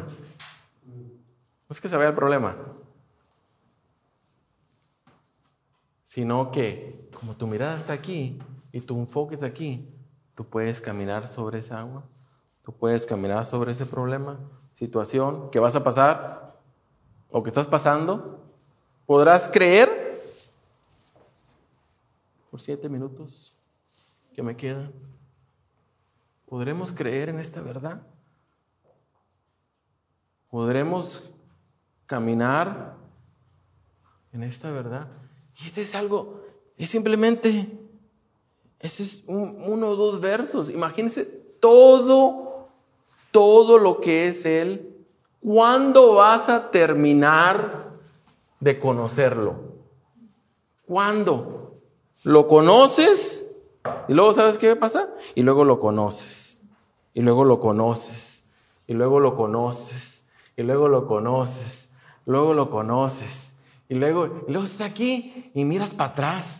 sino que como tu mirada está aquí y tu enfoque está aquí, tú puedes caminar sobre esa agua, tú puedes caminar sobre ese problema, situación que vas a pasar o que estás pasando. ¿Podrás creer? Por 7 minutos que me quedan, ¿podremos creer en esta verdad? ¿Podremos caminar en esta verdad? Y este es algo, es simplemente, ese es uno o dos versos. Imagínense todo lo que es Él. ¿Cuándo vas a terminar de conocerlo? ¿Cuándo? ¿Lo conoces? Y luego, ¿sabes qué pasa? Y luego lo conoces. Y luego lo conoces. Y luego lo conoces. Y luego lo conoces. Luego lo conoces. Y luego estás aquí y miras para atrás.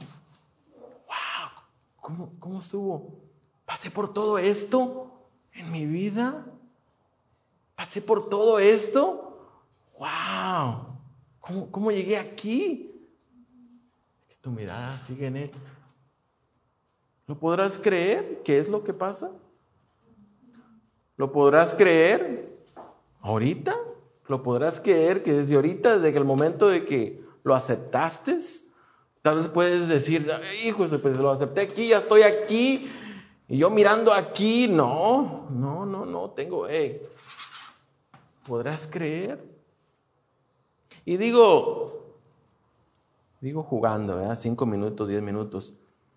¡Wow! ¿Cómo estuvo? Pasé por todo esto en mi vida. Pasé por todo esto. ¡Wow! ¿Cómo llegué aquí? Tu mirada sigue en Él. ¿Lo podrás creer? ¿Qué es lo que pasa? ¿Lo podrás creer ahorita? ¿Lo podrás creer que desde ahorita, desde el momento de que lo aceptaste? Tal vez puedes decir, hijo, pues lo acepté aquí, ya estoy aquí, y yo mirando aquí, no, tengo, ¿podrás creer? Y digo jugando, ¿verdad? 5 minutos, 10 minutos.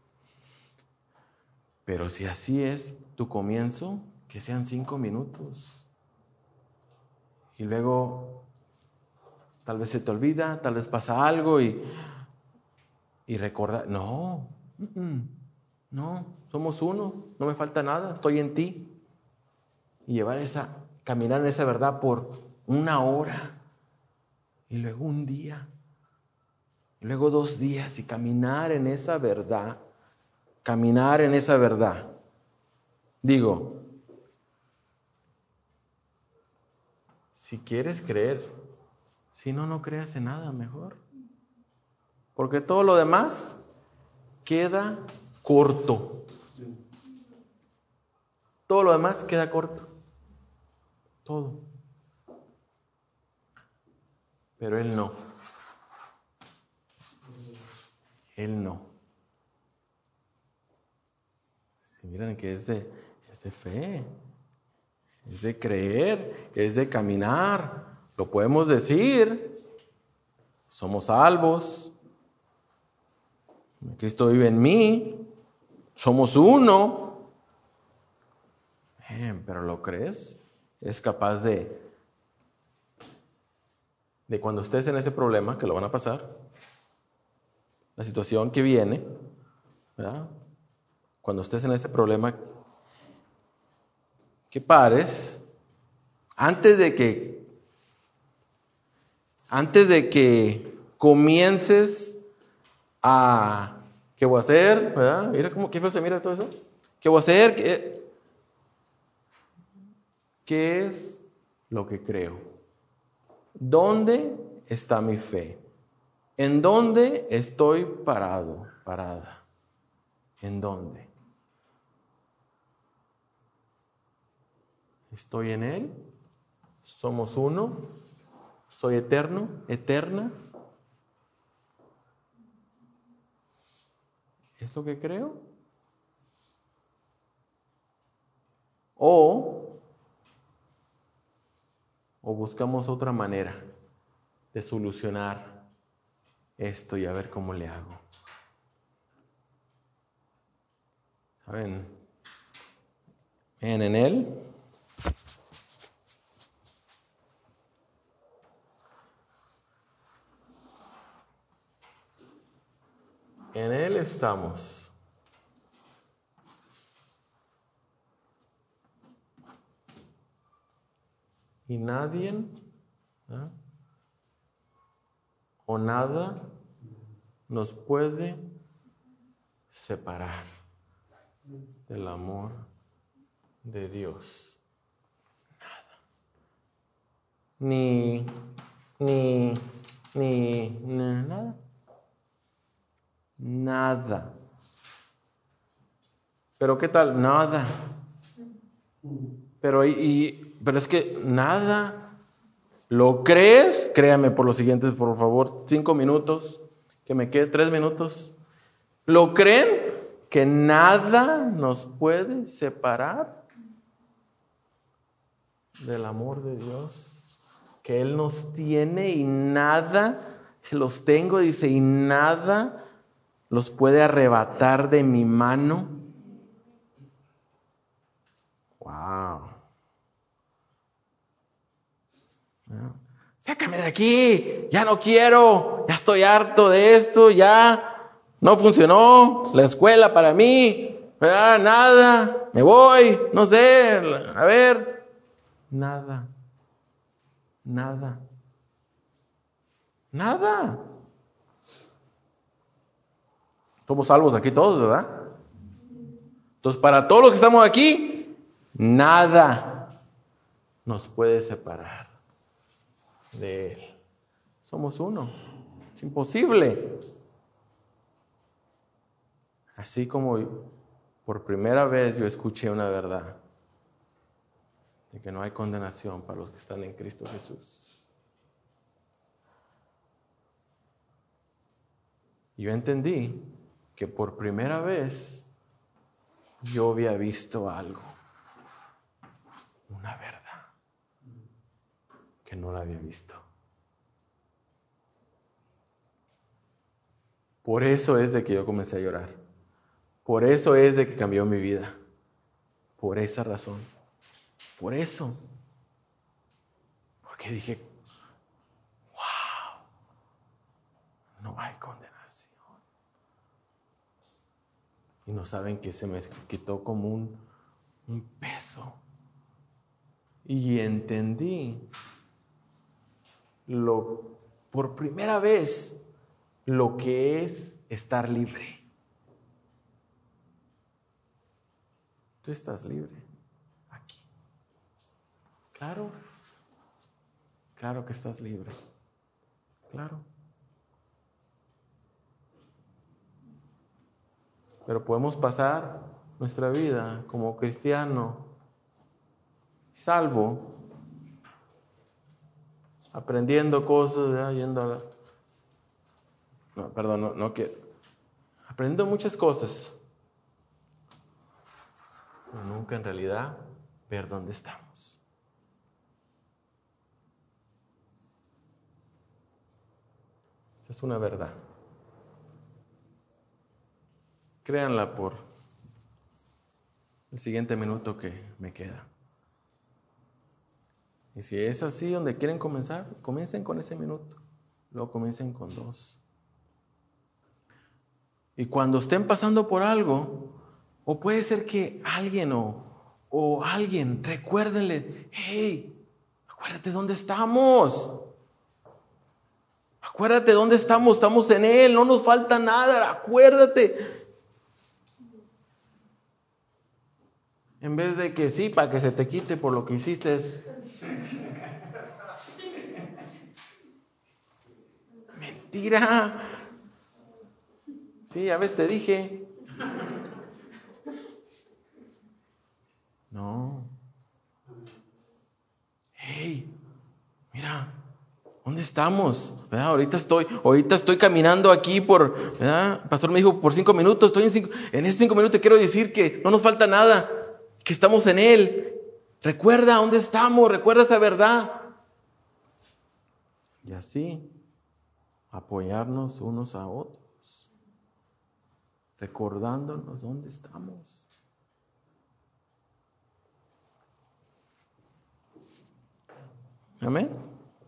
Pero si así es tu comienzo, que sean 5 minutos. Y luego, tal vez se te olvida, tal vez pasa algo y recordar, no, somos uno, no me falta nada, estoy en ti. Y caminar en esa verdad por 1 hora, y luego 1 día, y luego 2 días, y caminar en esa verdad. Digo, si quieres creer, si no creas en nada, mejor. Porque todo lo demás queda corto. Todo lo demás queda corto. todo. Pero Él no. Él no. Si miran que es de fe, es de creer, es de caminar. Lo podemos decir. Somos salvos. Cristo vive en mí. Somos uno. Pero ¿lo crees? ¿Es capaz de cuando estés en ese problema, que lo van a pasar, la situación que viene, ¿verdad? Cuando estés en ese problema, que pares, antes de que comiences a, ¿qué voy a hacer? ¿Verdad? Mira qué feo se mira todo eso. ¿Qué voy a hacer? ¿Qué es lo que creo? ¿Dónde está mi fe? ¿En dónde estoy parada? ¿En dónde? ¿Estoy en Él? ¿Somos uno? ¿Soy eterno? ¿Eterna? ¿Es lo que creo? ¿O buscamos otra manera de solucionar esto y a ver cómo le hago? ¿Saben? En Él estamos. Y nadie, ¿eh? o nada nos puede separar del amor de Dios. Ni nada. Nada. Pero ¿qué tal? Nada. Pero es que nada. ¿Lo crees? Créame por los siguientes, por favor, 5 minutos, que me quede 3 minutos. ¿Lo creen? Que nada nos puede separar del amor de Dios. Que Él nos tiene y nada, si los tengo, dice, y nada los puede arrebatar de mi mano. Wow. Sácame de aquí, ya no quiero, ya estoy harto de esto, ya no funcionó la escuela para mí, nada, me voy, no sé, a ver, nada. Somos salvos aquí todos, ¿verdad? Entonces, para todos los que estamos aquí, nada nos puede separar de Él. Somos uno. Es imposible. Así como por primera vez yo escuché una verdad de que no hay condenación para los que están en Cristo Jesús. Yo entendí que por primera vez yo había visto algo, una verdad que no la había visto. Por eso es de que yo comencé a llorar. Por eso es de que cambió mi vida. Por esa razón. Por eso. Porque dije, wow, no hay condenación. Y no saben que se me quitó como un peso. Y entendí por primera vez lo que es estar libre. Tú estás libre aquí. Claro que estás libre. Claro. Pero podemos pasar nuestra vida como cristiano, salvo, aprendiendo cosas, ¿verdad? Yendo a la... No, perdón, no quiero. Aprendiendo muchas cosas, pero nunca en realidad ver dónde estamos. Esa es una verdad. Créanla por el siguiente minuto que me queda. Y si es así donde quieren comenzar, comiencen con ese minuto. Luego comiencen con 2. Y cuando estén pasando por algo, o puede ser que alguien o alguien, recuérdenle, hey, acuérdate dónde estamos. Acuérdate dónde estamos, estamos en Él, no nos falta nada, acuérdate. En vez de que sí, para que se te quite por lo que hiciste. Mentira. Sí, a veces te dije. No. Hey, mira, ¿dónde estamos? ¿Verdad? Ahorita estoy caminando aquí ¿verdad? El pastor me dijo por 5 minutos, en esos 5 minutos quiero decir que no nos falta nada, que estamos en Él. Recuerda dónde estamos, recuerda esa verdad. Y así, apoyarnos unos a otros, recordándonos dónde estamos. Amén.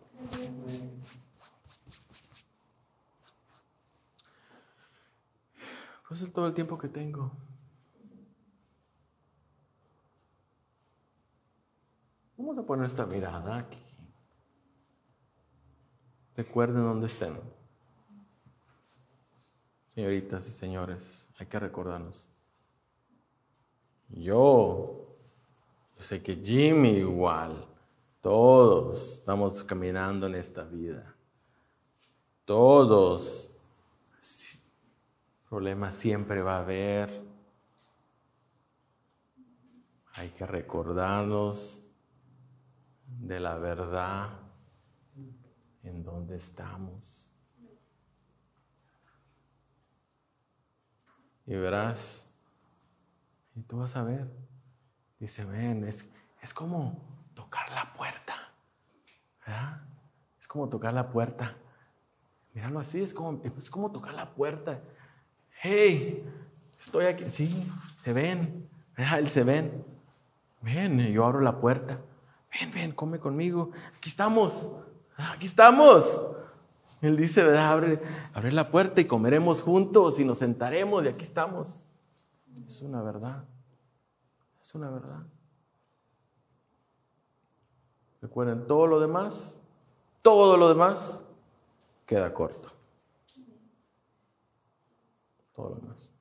Pues es todo el tiempo que tengo. Vamos a poner esta mirada aquí. Recuerden dónde estén. Señoritas y señores, hay que recordarnos. Yo sé que Jimmy igual. Todos estamos caminando en esta vida. Todos. Problemas siempre va a haber. Hay que recordarnos de la verdad en donde estamos. Y verás, y tú vas a ver, dice, ven, es como tocar la puerta, ¿verdad? Es como tocar la puerta. Míralo así, es como tocar la puerta. Hey, estoy aquí. Sí, se ven, ¿verdad? Él se ven. Ven, yo abro la puerta. Ven, come conmigo. Aquí estamos. Él dice, ¿verdad? Abre la puerta y comeremos juntos y nos sentaremos y aquí estamos. Es una verdad. Es una verdad. Recuerden, todo lo demás queda corto. Todo lo demás.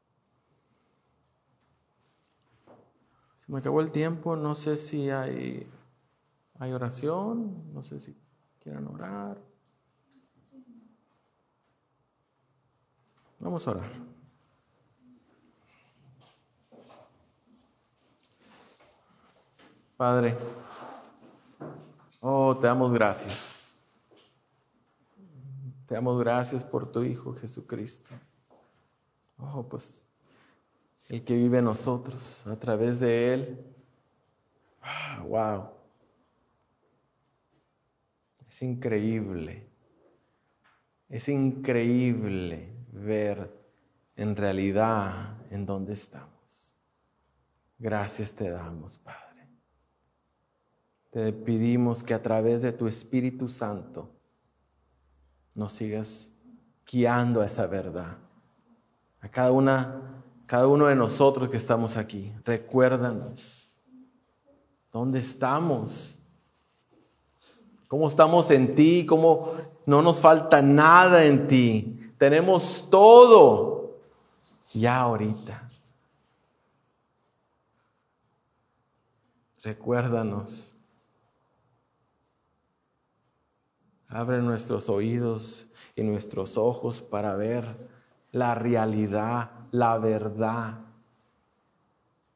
Se me acabó el tiempo, no sé si hay oración, no sé si quieran orar. Vamos a orar. Padre, te damos gracias. Te damos gracias por tu Hijo Jesucristo. Pues el que vive en nosotros, a través de Él. Wow. Es increíble ver en realidad en dónde estamos. Gracias te damos, Padre. Te pedimos que a través de tu Espíritu Santo nos sigas guiando a esa verdad. A cada uno de nosotros que estamos aquí, recuérdanos dónde estamos. ¿Cómo estamos en ti? ¿Cómo no nos falta nada en ti? Tenemos todo ya ahorita. Recuérdanos. Abre nuestros oídos y nuestros ojos para ver la realidad, la verdad.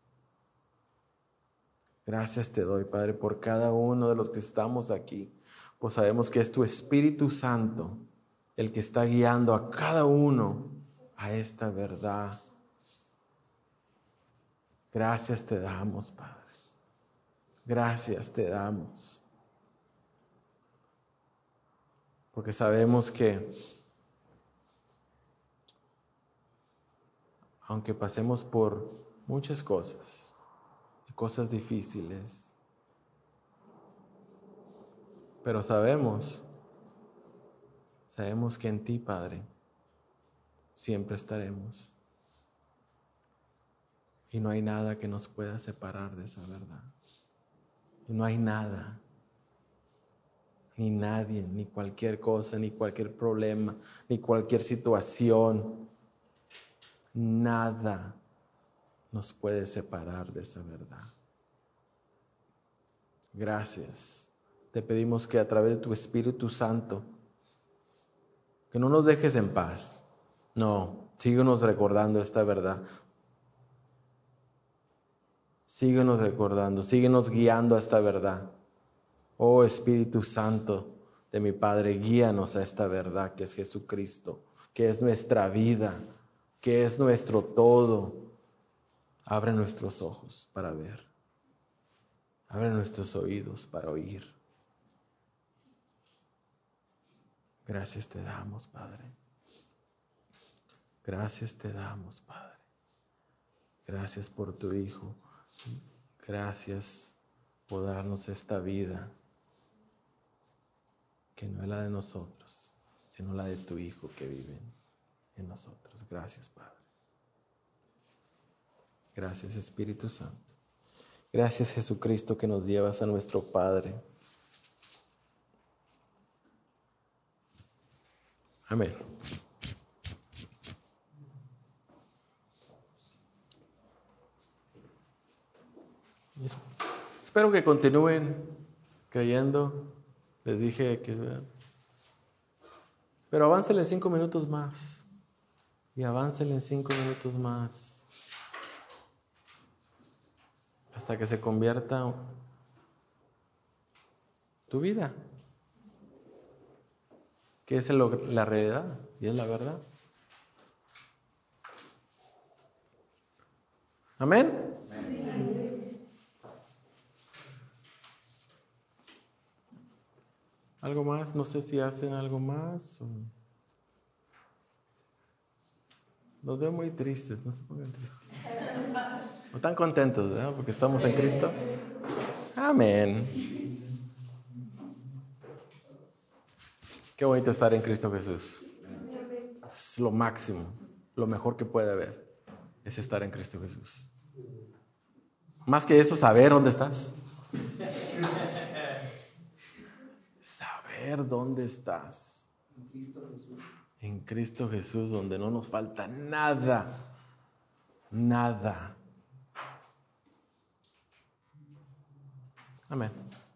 Gracias te doy, Padre, por cada uno de los que estamos aquí. pues sabemos que es tu Espíritu Santo el que está guiando a cada uno a esta verdad. Gracias te damos, Padre. Gracias te damos. Porque sabemos que aunque pasemos por muchas cosas difíciles, pero sabemos que en ti, Padre, siempre estaremos. Y no hay nada que nos pueda separar de esa verdad. Y no hay nada, ni nadie, ni cualquier cosa, ni cualquier problema, ni cualquier situación. Nada nos puede separar de esa verdad. Gracias. Te pedimos que a través de tu Espíritu Santo, que no nos dejes en paz. No, síguenos recordando esta verdad. Síguenos recordando, síguenos guiando a esta verdad. Oh Espíritu Santo de mi Padre, guíanos a esta verdad que es Jesucristo, que es nuestra vida, que es nuestro todo. Abre nuestros ojos para ver. Abre nuestros oídos para oír. Gracias te damos, Padre. Gracias te damos, Padre. Gracias por tu Hijo. Gracias por darnos esta vida, que no es la de nosotros, sino la de tu Hijo que vive en nosotros. Gracias, Padre. Gracias, Espíritu Santo. Gracias, Jesucristo, que nos llevas a nuestro Padre. Amén. Espero que continúen creyendo. Les dije que... Pero aváncenle 5 minutos más. Y aváncenle 5 minutos más. Hasta que se convierta tu vida. Que es la realidad y es la verdad. Amén. ¿Algo más? No sé si hacen algo más. Los veo muy tristes, no se pongan tristes. No tan contentos, ¿verdad? Porque estamos en Cristo. Amén. Qué bonito estar en Cristo Jesús. Es lo máximo, lo mejor que puede haber, es estar en Cristo Jesús. Más que eso, saber dónde estás. Saber dónde estás. En Cristo Jesús, donde no nos falta nada. Nada. Amén.